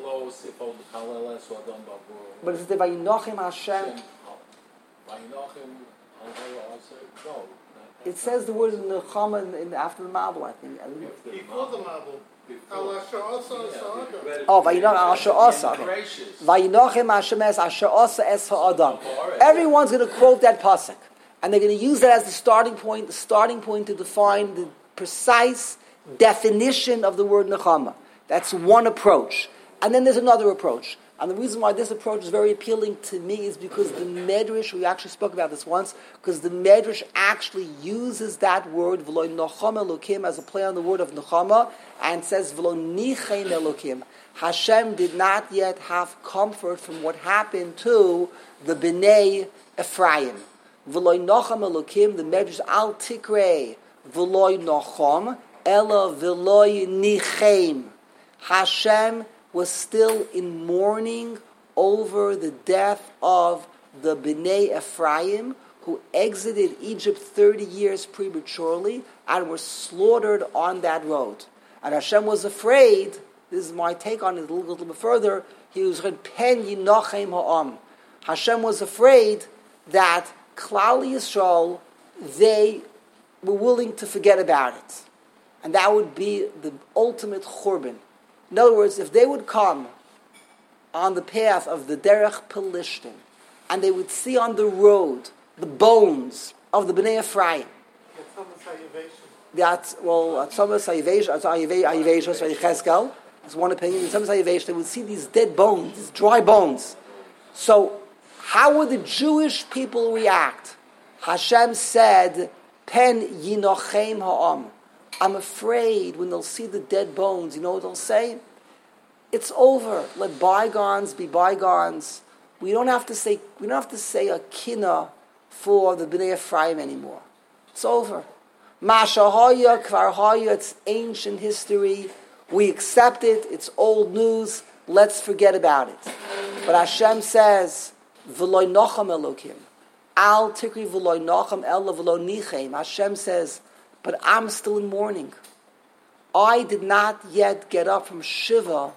Speaker 1: But it's the Vayinochem Hashem. It says the word nechama in, in after the Mabul, I think.
Speaker 3: Before the Mabul.
Speaker 1: Oh, Vayinochem Asher Asa. Vayinochem Hashem es Asher Asa es ha'adam. Everyone's going to quote that pasuk. And they're going to use that as the starting point, the starting point to define the precise definition of the word nechama. That's one approach. And then there's another approach. And the reason why this approach is very appealing to me is because the Medrash, we actually spoke about this once, because the Medrash actually uses that word, v'lo nechama elokim, as a play on the word of nechama, and says, v'lo nichein elokim. Hashem did not yet have comfort from what happened to the Bnei Ephraim. V'loy nocham elokim, the Medrash al tikrei, v'loy nocham, ela v'loy nichem. Hashem was still in mourning over the death of the Bnei Ephraim, who exited Egypt thirty years prematurely and were slaughtered on that road. And Hashem was afraid, this is my take on it a little, little bit further, he was going pen yinochem ha'am. Hashem was afraid that Klal Yisrael, they were willing to forget about it. And that would be the ultimate churban. In other words, if they would come on the path of the Derech Pelishtim, and they would see on the road the bones of the Bnei Ephraim. That's, well, Tzomas HaYiveshos Cheskel, that's one opinion. In Tzomas HaYiveshos, they would see these dead bones, these dry bones. So, How would the Jewish people react? Hashem said, Pen yinochem ha'am. I'm afraid when they'll see the dead bones, you know what they'll say? It's over. Let bygones be bygones. We don't have to say we don't have to say a kina for the Bnei Ephraim anymore. It's over. Masha haya kvar haya. It's ancient history. We accept it. It's old news. Let's forget about it. But Hashem says, "V'loy nocham elokim, al tikri v'loy nocham ela v'lo nichem." Hashem says, "But I'm still in mourning. I did not yet get up from Shiva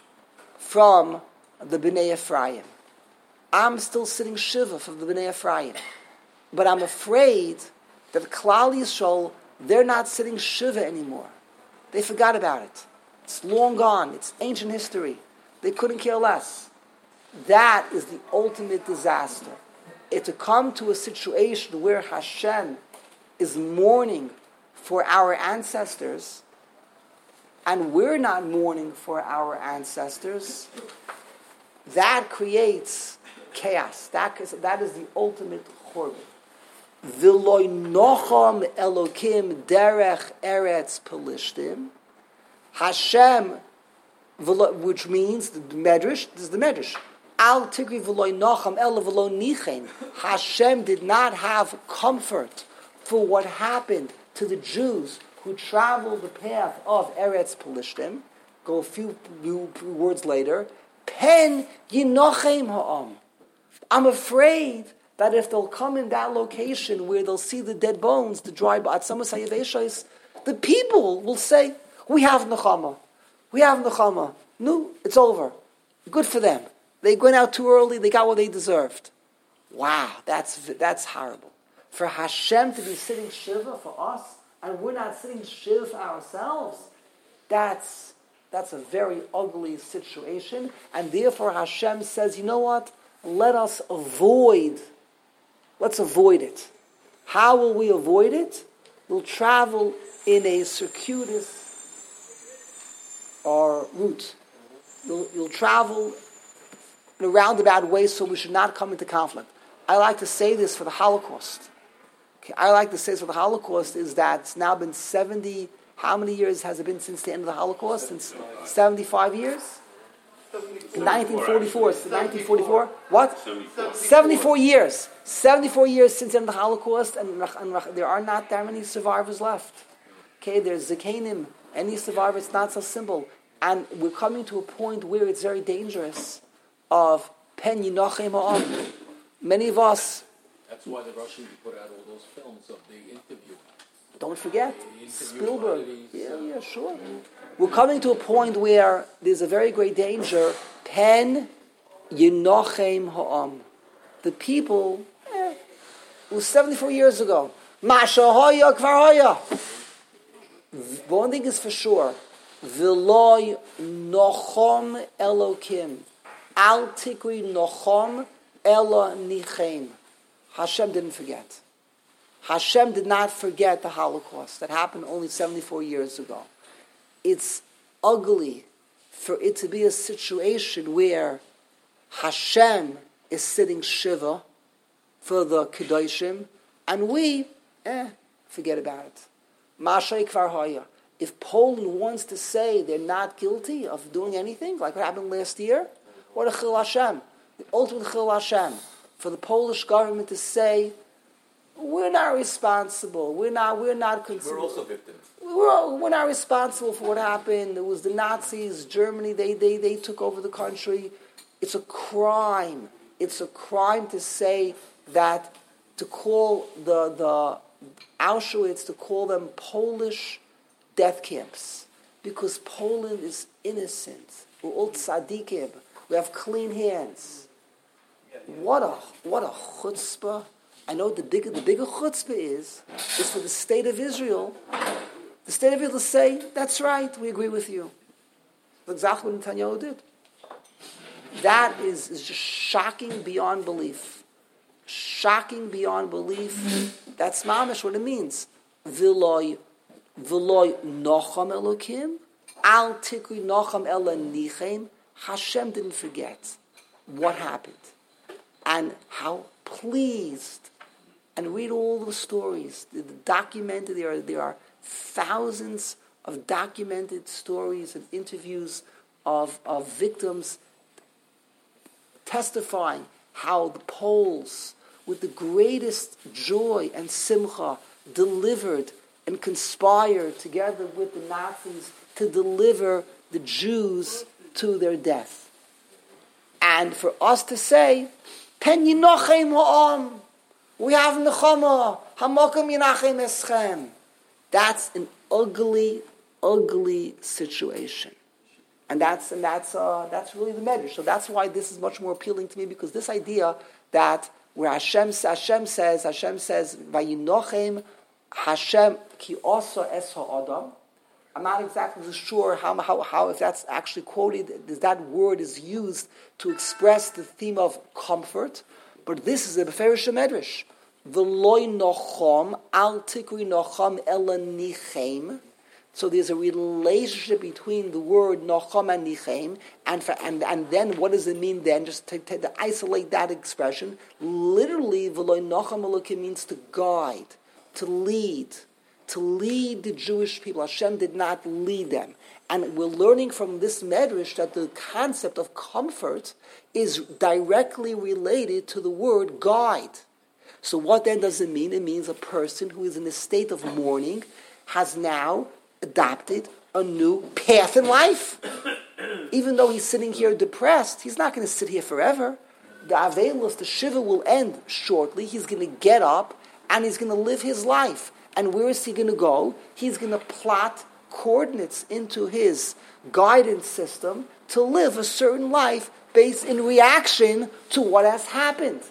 Speaker 1: from the Bnei Ephraim. I'm still sitting Shiva from the Bnei Ephraim. But I'm afraid that Klal Yisrael, they're not sitting Shiva anymore. They forgot about it. It's long gone. It's ancient history. They couldn't care less." That is the ultimate disaster. It to come to a situation where Hashem is mourning for our ancestors, and we're not mourning for our ancestors, that creates chaos. That is, that is the ultimate churban. V'loy nocham elokim derech eretz pelishtim. Hashem, which means the medrash, this is the medrash. Al tigri v'loy nocham ela v'lo nichem. Hashem did not have comfort for what happened to the Jews who traveled the path of Eretz Pelishtim. Go a few, few, few words later. Pen yinochem ha'am. I'm afraid that if they'll come in that location where they'll see the dead bones, the dry b'atzamas hayaveshos, the people will say, "We have nechama. We have nechama. No, it's over. Good for them. They went out too early. They got what they deserved." Wow, that's that's horrible. For Hashem to be sitting Shiva for us, and we're not sitting Shiva for ourselves, that's that's a very ugly situation. And therefore Hashem says, you know what? Let us avoid, let's avoid it. How will we avoid it? We'll travel in a circuitous or route. You'll, you'll travel in a roundabout way, so we should not come into conflict. I like to say this for the Holocaust. Okay, I like to say this for the Holocaust is that it's now been seventy, how many years has it been since the end of the Holocaust? Since seventy-five years? In nineteen forty-four. nineteen forty-four? What? seventy-four years. seventy-four years since the end of the Holocaust, and, and there are not that many survivors left. Okay, there's Zakanim. Any survivor, it's not so simple. And we're coming to a point where it's very dangerous of pen yinochem ha'am. Many of us...
Speaker 4: That's why the Russians put out all those films of the interview.
Speaker 1: Don't forget, Spielberg.
Speaker 4: These,
Speaker 1: Yeah,
Speaker 4: uh,
Speaker 1: yeah, sure. We're coming to a point where there's a very great danger. Pen yinochem ha'am. The people, eh, it was seventy-four years ago. Masha hoya kvar hoya. One thing is for sure. V'loy nochom elokim. Al tikri nochom ela nichem. Hashem didn't forget. Hashem did not forget the Holocaust that happened only seventy-four years ago. It's ugly for it to be a situation where Hashem is sitting Shiva for the Kedoshim, and we, eh, forget about it. Mashay kvar haya. If Poland wants to say they're not guilty of doing anything, like what happened last year, what a chil Hashem. The ultimate chil Hashem. For the Polish government to say, we're not responsible. We're not. We're not. Cons-
Speaker 4: We're also victims.
Speaker 1: We're, we're not responsible for what happened. It was the Nazis, Germany. They they they took over the country. It's a crime. It's a crime to say that, to call the the Auschwitz, to call them Polish death camps, because Poland is innocent. We're all tzaddikim. We have clean hands. What a what a chutzpah! I know the bigger the bigger chutzpah is is for the state of Israel. The state of Israel to say, that's right, we agree with you. That's exactly what Netanyahu did. That is, is just shocking beyond belief. Shocking beyond belief. That's mamish what it means. V'loy v'loy nocham elokim al tikri nocham ela nichem. Hashem didn't forget what happened. and how pleased, and read all the stories, the, the documented, there are, there are thousands of documented stories and interviews of, of victims testifying how the Poles, with the greatest joy and simcha, delivered and conspired together with the Nazis to deliver the Jews to their death. And for us to say, Pen yinochem ha'am, we have nechama, hamokim yinachem eschem. That's an ugly, ugly situation. And that's and that's uh, that's really the medrash. So that's why this is much more appealing to me, because this idea that where Hashem Hashem says Hashem says Vayinochem Hashem ki osa es ha'adam. I'm not exactly sure how, how how if that's actually quoted, is that word is used to express the theme of comfort, but this is a beferish medrash. V'loy nocham al tikri nocham ela nichem. So there's a relationship between the word nocham and nichem, and for, and and then what does it mean then? Just to, to, to isolate that expression, literally, v'loy nocham elokim means to guide, to lead, to lead the Jewish people. Hashem did not lead them, and we're learning from this medrash that the concept of comfort is directly related to the word guide. So what then does it mean? It means a person who is in a state of mourning has now adopted a new path in life. Even though he's sitting here depressed, he's not going to sit here forever. The Avelos, the Shiva will end shortly. He's going to get up and he's going to live his life. And where is he going to go? He's going to plot coordinates into his guidance system to live a certain life based in reaction to what has happened.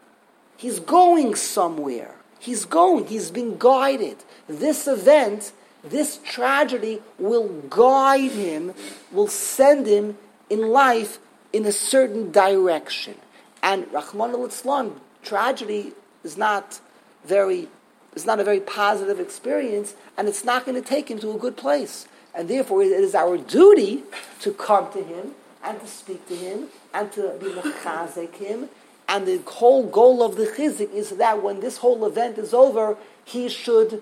Speaker 1: He's going somewhere. He's going. He's being guided. This event, this tragedy will guide him, will send him in life in a certain direction. And Rahman al-Islam, tragedy is not very, is not a very positive experience, and it's not going to take him to a good place. And therefore, it is our duty to come to him and to speak to him and to be mechazek him. And the whole goal of the chizik is that when this whole event is over, he should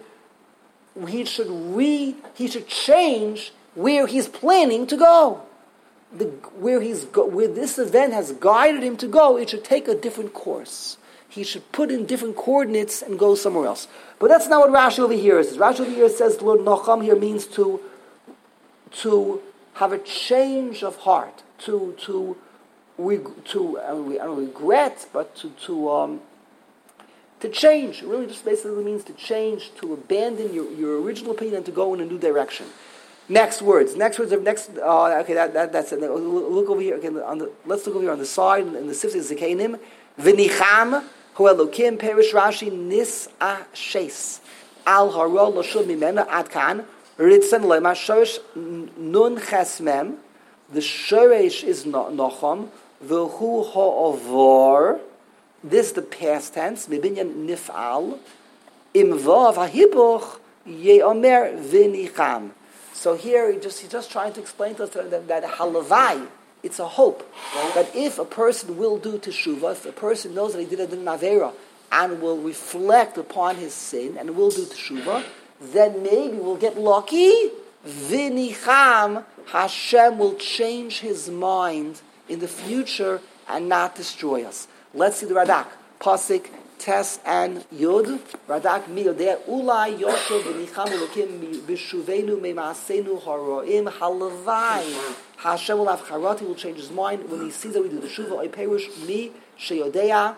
Speaker 1: he should re he should change where he's planning to go. The, where he's go, where this event has guided him to go, it should take a different course. He should put in different coordinates and go somewhere else. But that's not what Rashi over here says. Rashi over here says the word nocham here means to to have a change of heart, to to to uh, I don't regret, but to to um, to change. It really just basically means to change, to abandon your, your original opinion and to go in a new direction. Next words. Next words. Next. Uh, okay, that, that that's it. Look over here. Okay, on the, let's look over here on the side in the Sifsei Zekanim. V'nicham hu Elokim perish Rashi nis ashes al haro loshul mimena ad kan ritzen lema shoresh nun chesmem. The shoresh is nocham. V'hu ha'avar. This the past tense. Mibinyan nifal. Imvav hahibuch yeomer v'nicham. So here, he just, he's just trying to explain to us that, that halavai, it's a hope, that if a person will do teshuvah, if a person knows that he did a din avera, and will reflect upon his sin, and will do teshuvah, then maybe we'll get lucky, v'nicham, Hashem will change his mind in the future and not destroy us. Let's see the Radak. Pasik, Tes and Yud. Radak mi yodea ulai yoshev v'nicham elokim b'shuvenu me'maasenu haroim halavai. Hashem will have charat, he will change his mind when he sees that we do the shuvah. Oy perish mi sheyodea.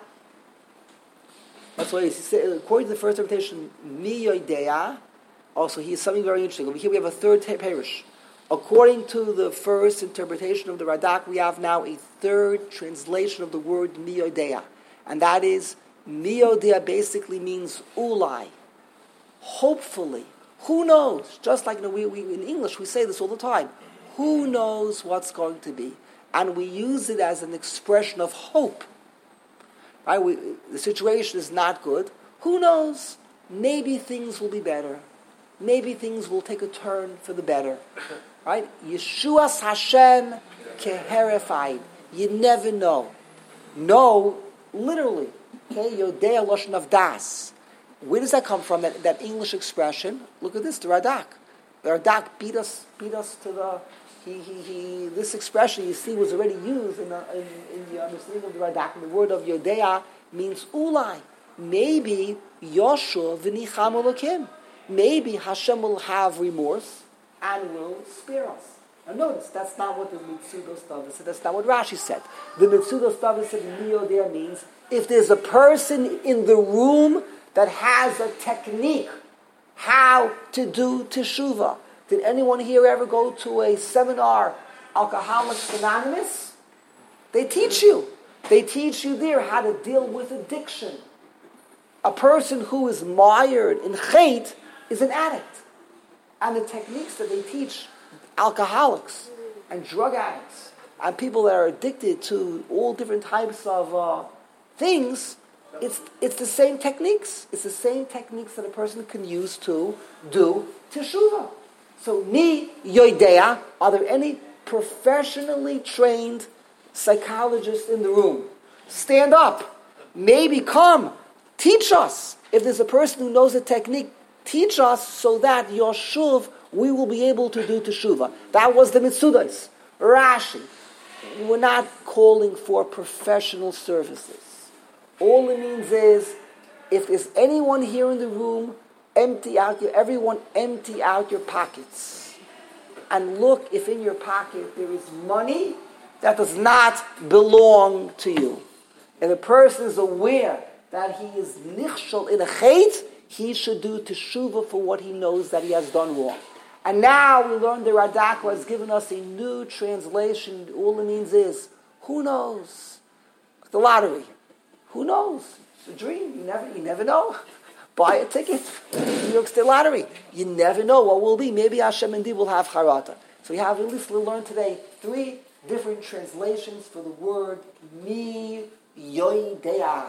Speaker 1: That's why he says, according to the first interpretation, mi yodea. Also, he is something very interesting. Over here we have a third perish. According to the first interpretation of the Radak, we have now a third translation of the word mi yodea, and that is Miyodea basically means ulai, hopefully. Who knows? Just like you know, we, we, in English, we say this all the time. Who knows what's going to be? And we use it as an expression of hope. Right? We, the situation is not good. Who knows? Maybe things will be better. Maybe things will take a turn for the better. Right? Yeshuas Hashem keherified. You never know. No literally. Okay, Yodea Lashon of Das. Where does that come from? That, that English expression. Look at this, the Radak. The Radak beat us, beat us to the. He, he, he. This expression you see was already used in the in, in the understanding of the Radak. And the word of Yodea means Ulai. Maybe Yoshuv v'nicham Elokim. Maybe Hashem will have remorse and will spare us. Now notice, that's not what the Mitzudos Tava said. That's not what Rashi said. The Mitzudos Tava said Miyodea means if there's a person in the room that has a technique how to do teshuvah. Did anyone here ever go to a seminar, Alcoholics Anonymous? They teach you. They teach you there how to deal with addiction. A person who is mired in chait is an addict. And the techniques that they teach alcoholics and drug addicts and people that are addicted to all different types of uh, things, it's it's the same techniques. It's the same techniques that a person can use to do teshuvah. So, mi yoidea, are there any professionally trained psychologists in the room? Stand up. Maybe come. Teach us. If there's a person who knows the technique, teach us so that Yoshuv, we will be able to do teshuvah. That was the Mitzudas. Rashi. We're not calling for professional services. All it means is, if there's anyone here in the room, empty out your, everyone empty out your pockets. And look if in your pocket there is money that does not belong to you. And the person is aware that he is nichshol in a chait, he should do teshuvah for what he knows that he has done wrong. And now we learn the Radak has given us a new translation. All it means is, who knows? The lottery. Who knows? It's a dream. You never, you never know. Buy a ticket. New York State Lottery. You never know what will be. Maybe Hashem indeed will have charata. So we have at least we learned today three different translations for the word mi yoidea.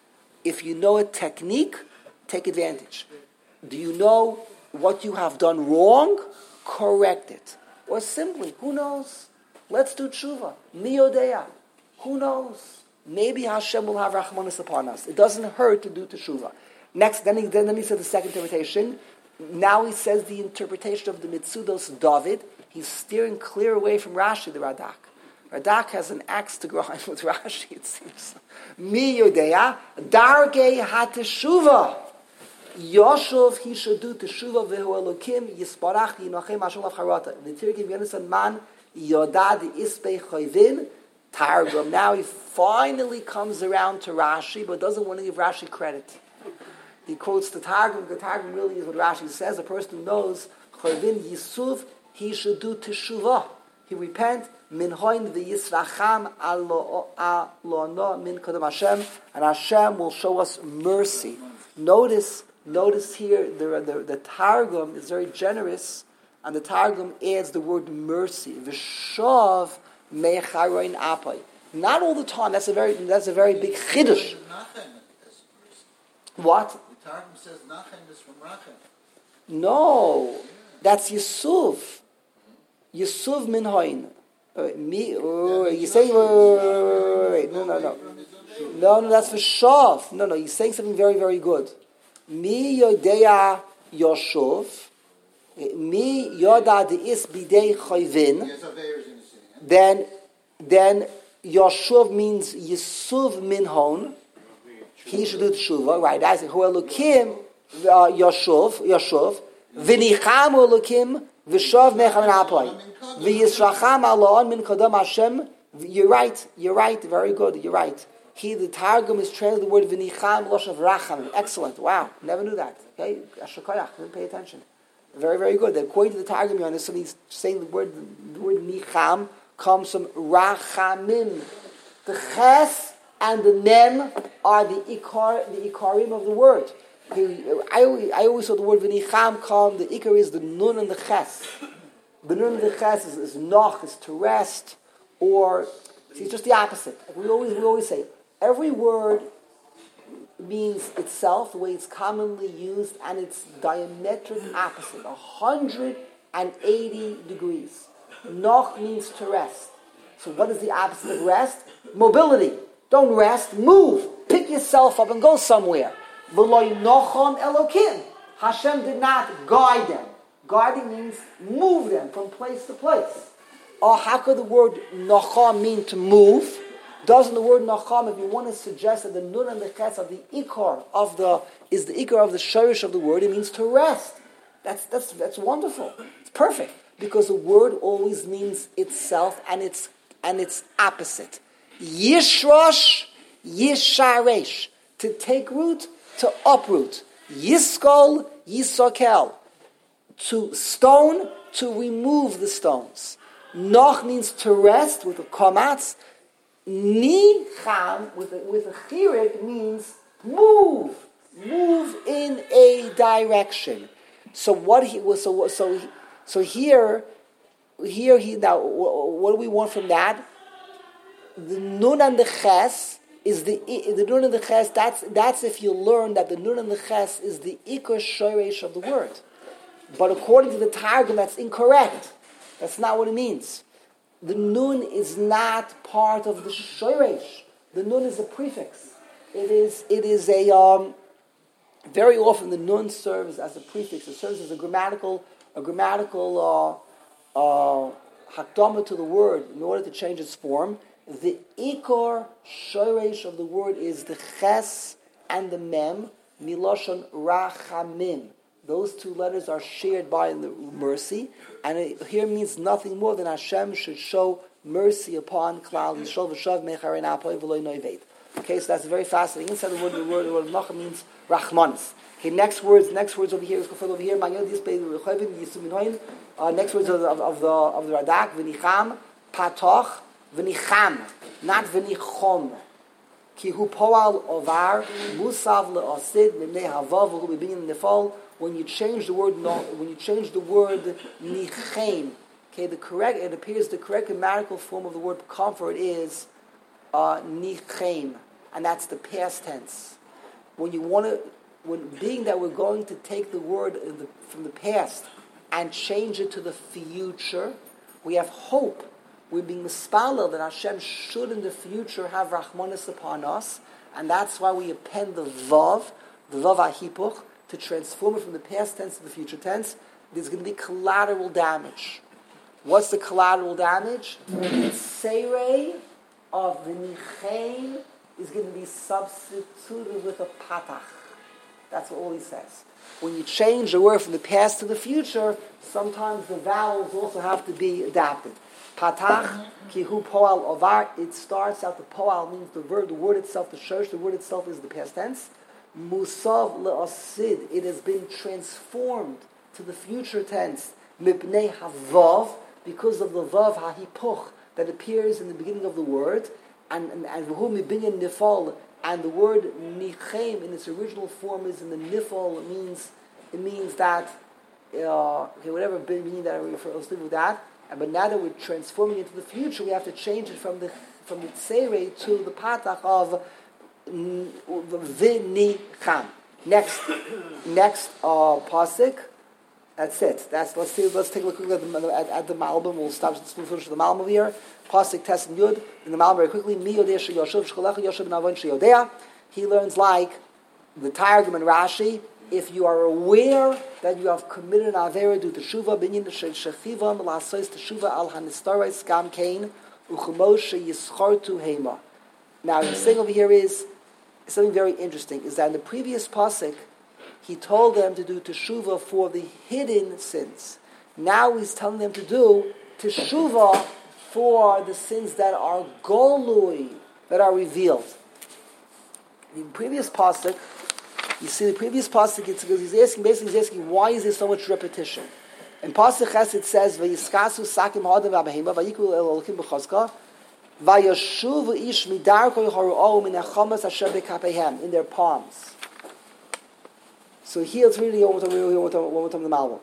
Speaker 1: If you know a technique, take advantage. Do you know what you have done wrong? Correct it. Or simply, who knows? Let's do tshuva. Mi yoidea. Who knows? Maybe Hashem will have rachmanis upon us. It doesn't hurt to do teshuvah. Next, then he, then he said the second interpretation. Now he says the interpretation of the Mitzudos David. He's steering clear away from Rashi, the Radak. Radak has an axe to grind with Rashi, it seems. Mi yodea, dargei ha-teshuvah. Yoshuv, he should do teshuvah v'hu elokim, yisparach yinochem Hashem l'charata. The Tirgim Yonasan man, yodad ispei choyvin, Targum. Now he finally comes around to Rashi, but doesn't want to give Rashi credit. He quotes the Targum. The Targum really is what Rashi says. A person who knows Chorvin Yisuv, he should do teshuvah. He repent min hoin v'yisracham alona min kodem Hashem, and Hashem will show us mercy. Notice, notice here the the, the Targum is very generous, and the Targum adds the word mercy. V'shav. Not all the time. That's a very that's a very big chiddush. What?
Speaker 2: The Targum says Nachem is from Rachem.
Speaker 1: No, that's Yisuv. Yisuv min hoin. Me, uh, you saying? Uh, wait, no, no, no, no, no. That's for shav. No, no. You're saying something very, very good. Mi yodea Yoshuv. Mi yoda deis bidei chayvin. Then, then Yoshuv means Yisuv min hon. He should do tshuva, right? I say, Hu elokim Yoshuv, Yoshuv, v'nicham elokim v'shav mecham min ha'apoi, v'yisracham alon min kodam Hashem. You're right. You're right. Very good. You're right. He, the Targum, is translating the word v'nicham loshav racham. Excellent. Wow. Never knew that. Okay, Ashakayach. Didn't pay attention. Very, very good. According to the Targum, you understand he's saying the word, the word nicham comes from rachamim. The ches and the mem are the ikar, the ikarim of the word. I always, I always saw the word v'nicham come. The ikar is the nun and the ches. The nun and the ches is, is noch, is to rest, or see, it's just the opposite. We always, we always say every word means itself the way it's commonly used, and it's diametric opposite, a hundred and eighty degrees. Noch means to rest. So what is the opposite of rest? Mobility. Don't rest, move. yourself up and go somewhere. V'lo nochon elokim. Hashem did not guide them. Guiding means move them from place to place. Or how could the word nocham mean to move? Doesn't the word nocham, if you want to suggest that the nun and the ches of the ikar of the is the ikar of the shorish of the word, it means to rest. That's that's that's wonderful. It's perfect because the word always means itself and its and its opposite. Yishrosh, yisharesh, to take root, to uproot. Yiskol, yisokel, to stone, to remove the stones. Noch means to rest with a komatz. Nicham with a, with a chirik means move, move in a direction. So what he was so so so here here he now what do we want from that? The nun and the ches is the the nun and the ches. That's that's if you learn that the nun and the ches is the ikar shoresh of the word. But according to the Targum, that's incorrect. That's not what it means. The nun is not part of the shoresh. The nun is a prefix. It is it is a um, very often the nun serves as a prefix. It serves as a grammatical a grammatical uh, uh, hakdama to the word in order to change its form. The ikor shoresh of the word is the ches and the mem miloshan rachamim. Those two letters are shared by the mercy, and it here means nothing more than Hashem should show mercy upon Klal Yisrael v'shav mecharen apoy v'loy noived. Okay, so that's very fascinating. Inside the word, the word, the word Nacha means Rachmanis. Okay, next words, next words over here is over here. Uh, next words of the of, of the of the Radak v'nicham patoch v'nicham, not v'nichom. Ki hu poal ovar musav le'asid mimnei havav v'hu b'binyan nefal. When you change the word no, when you change the word nichem, okay, the correct it appears the correct grammatical form of the word comfort is uh, nichem, and that's the past tense. When you want to, when being that we're going to take the word in the, from the past and change it to the future, we have hope. We're being mispalel that Hashem should in the future have rachmanis upon us, and that's why we append the vav, the vav ahipuch, to transform it from the past tense to the future tense. There's going to be collateral damage. What's the collateral damage? The seirei of the nichem is going to be substituted with a patach. That's what all he says. When you change the word from the past to the future, sometimes the vowels also have to be adapted. Patach, kihu poal ovar, it starts out, the poal means the word, the word itself, the shorsh, the word itself is the past tense. Musav le'asid, it has been transformed to the future tense. Mipnei havav, because of the vav hahipuch that appears in the beginning of the word, and and and v'hu mibinyan nifal, and the word nichem in its original form is in the nifal. It means it means that uh, okay, whatever meaning that I refer, let's live with that. And but now that we're transforming into the future, we have to change it from the from the tseirei to the patach of V'nicham. Next, next uh, pasuk. That's it. That's let's see. Let's take a look at the, at, at the Malbim. We'll stop. We'll finish the Malbim here. Pasuk Tes and Yud in the Malbim very quickly. Mi yodei sheyoshuv shkolecha yoshuv navon sheyodea. He learns like the Targum and Rashi. If you are aware that you have committed an avera due to teshuva, binyan shechivam la'asos teshuva al hanistaros gam kain uchumo sheyischartu hema. Now, the thing over here is something very interesting, is that in the previous pasuk, he told them to do teshuvah for the hidden sins. Now he's telling them to do teshuvah for the sins that are golui, that are revealed. In the previous pasuk, you see the previous pasuk, it's because he's asking, basically he's asking, why is there so much repetition? In pasuk Ches it says, "Vayiskasu sakim ha'adam v'abahema vayikul el elokim b'chazka." In their palms. So here it's really one more time, one more time, one more time the Malbim.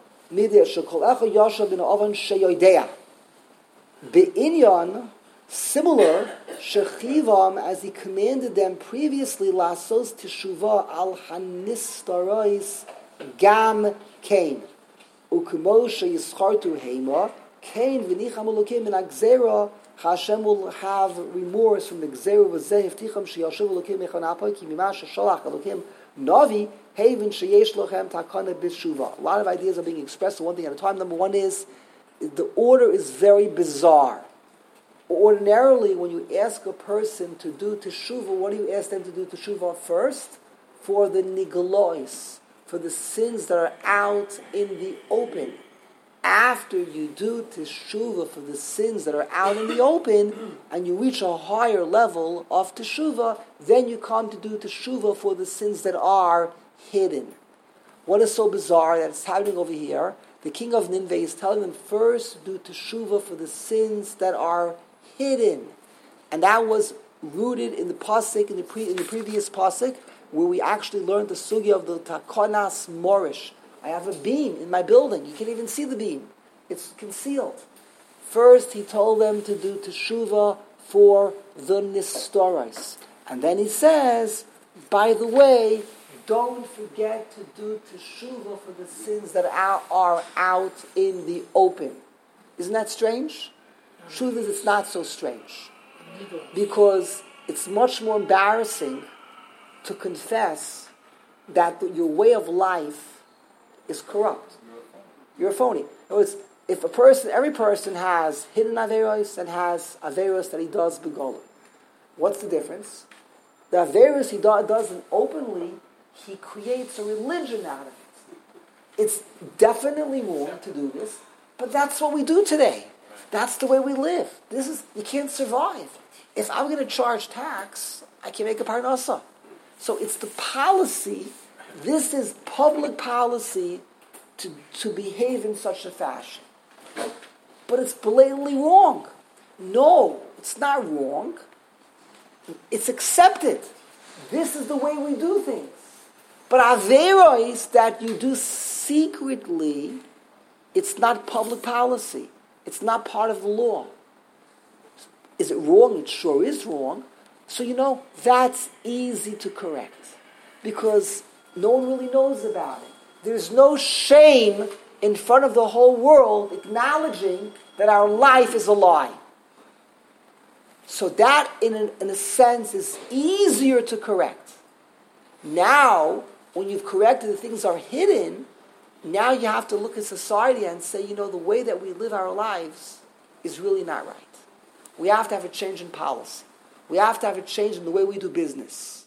Speaker 1: Be'inyan, similar, shechivam, as he commanded them previously, lasos teshuvah al hanistarois gam kain. Ukumo sheyischartu heima, kain v'nicham ulukim min agzera Hashem will have remorse from the Gzeru v'zeh hifticham sheyashuv elokim mechanapoy ki mima shesholach elokim navi haven sheyesh lochem takana b'shuva. A lot of ideas are being expressed one thing at a time. Number one is, the order is very bizarre. Ordinarily, when you ask a person to do teshuvah, what do you ask them to do teshuvah first? For the nigalois, for the sins that are out in the open. After you do teshuvah for the sins that are out in the open, and you reach a higher level of teshuvah, then you come to do teshuvah for the sins that are hidden. What is so bizarre that it's happening over here? The king of Nineveh is telling them first do teshuvah for the sins that are hidden. And that was rooted in the pasuk, in the, pre, in the previous pasuk, where we actually learned the sugya of the takonas morish. I have a beam in my building. You can't even see the beam. It's concealed. First, he told them to do teshuvah for the nistoros. And then he says, by the way, don't forget to do teshuvah for the sins that are, are out in the open. Isn't that strange? Truth is, it's not so strange. Because it's much more embarrassing to confess that your way of life is corrupt. You're a phony. In other words, if a person, every person has hidden averos and has averos that he does begolim. What's the difference? The averos he do, doesn't openly, he creates a religion out of it. It's definitely wrong to do this, but that's what we do today. That's the way we live. This is, you can't survive. If I'm going to charge tax, I can make a parnasa. So it's the policy. This is public policy to, to behave in such a fashion. But it's blatantly wrong. No, it's not wrong. It's accepted. This is the way we do things. But averos that you do secretly, it's not public policy. It's not part of the law. Is it wrong? It sure is wrong. So, you know, that's easy to correct. Because no one really knows about it. There's no shame in front of the whole world acknowledging that our life is a lie. So that, in a, in a sense, is easier to correct. Now, when you've corrected the things are hidden, now you have to look at society and say, you know, the way that we live our lives is really not right. We have to have a change in policy. We have to have a change in the way we do business.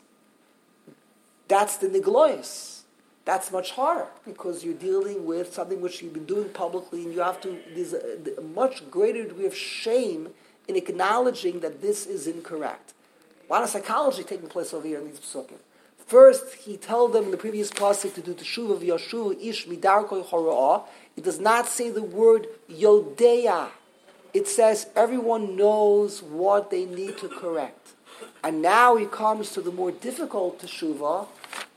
Speaker 1: That's the niglois. That's much harder because you're dealing with something which you've been doing publicly, and you have to, there's a, a much greater degree of shame in acknowledging that this is incorrect. A lot of psychology taking place over here in these psukim. First, he told them in the previous pasuk to do teshuvah v'yashuv ish midarkoi hora'ah. It does not say the word yodeya. It says everyone knows what they need to correct. And now he comes to the more difficult teshuvah.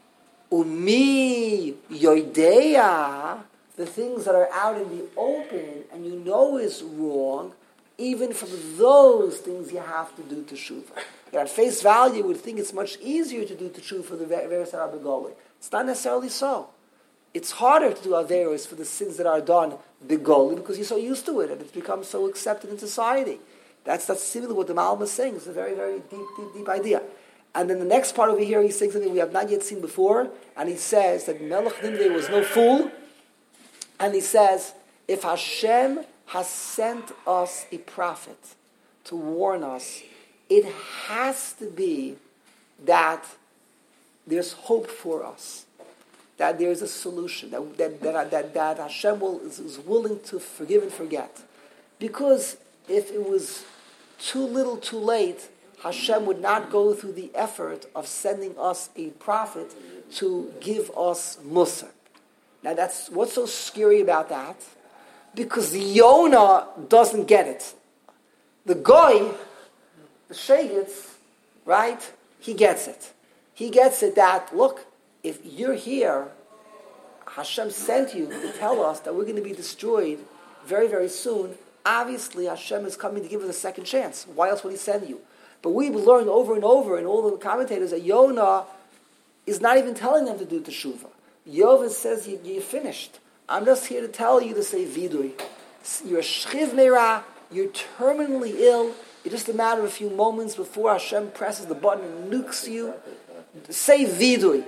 Speaker 1: Umi yodeya, the things that are out in the open and you know is wrong, even from those things you have to do teshuvah. At face value, you would think it's much easier to do teshuvah for the averos that are begoli. It's not necessarily so. It's harder to do averos for the sins that are done begoli because you're so used to it and it's become so accepted in society. That's that's similar to what the Malma is saying. It's a very, very deep, deep, deep idea. And then the next part over here, he's saying something we have not yet seen before, and he says that Melech Nineveh was no fool, and he says, if Hashem has sent us a prophet to warn us, it has to be that there's hope for us, that there's a solution, that that that, that, that Hashem will, is, is willing to forgive and forget. Because if it was too little too late, Hashem would not go through the effort of sending us a prophet to give us Musar. Now that's, what's so scary about that? Because Yonah doesn't get it. The guy, the Shegitz, right? He gets it. He gets it that, look, if you're here, Hashem sent you to tell us that we're going to be destroyed very, very soon. Obviously, Hashem is coming to give us a second chance. Why else would He send you? But we've learned over and over in all the commentators that Yonah is not even telling them to do teshuvah. Yovah says, you, you're finished. I'm just here to tell you to say vidui. You're shchiv meira, You're terminally ill. It's just a matter of a few moments before Hashem presses the button and nukes you. Say vidui.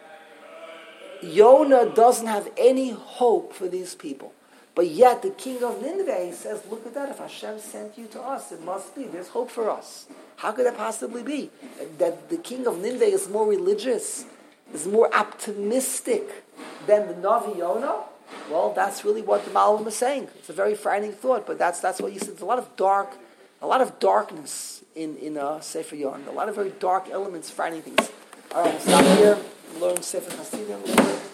Speaker 1: Yonah doesn't have any hope for these people. But yet the king of Nineveh says, look at that, if Hashem sent you to us, it must be, there's hope for us. How could that possibly be? That the king of Nineveh is more religious, is more optimistic than the Navi Yonah? Well, that's really what the Malbim is saying. It's a very frightening thought, but that's that's what you said. There's a lot of dark, a lot of darkness in, in uh, Sefer Yonah. A lot of very dark elements, frightening things. All right, we'll stop here. We'll learn Sefer Hasidim.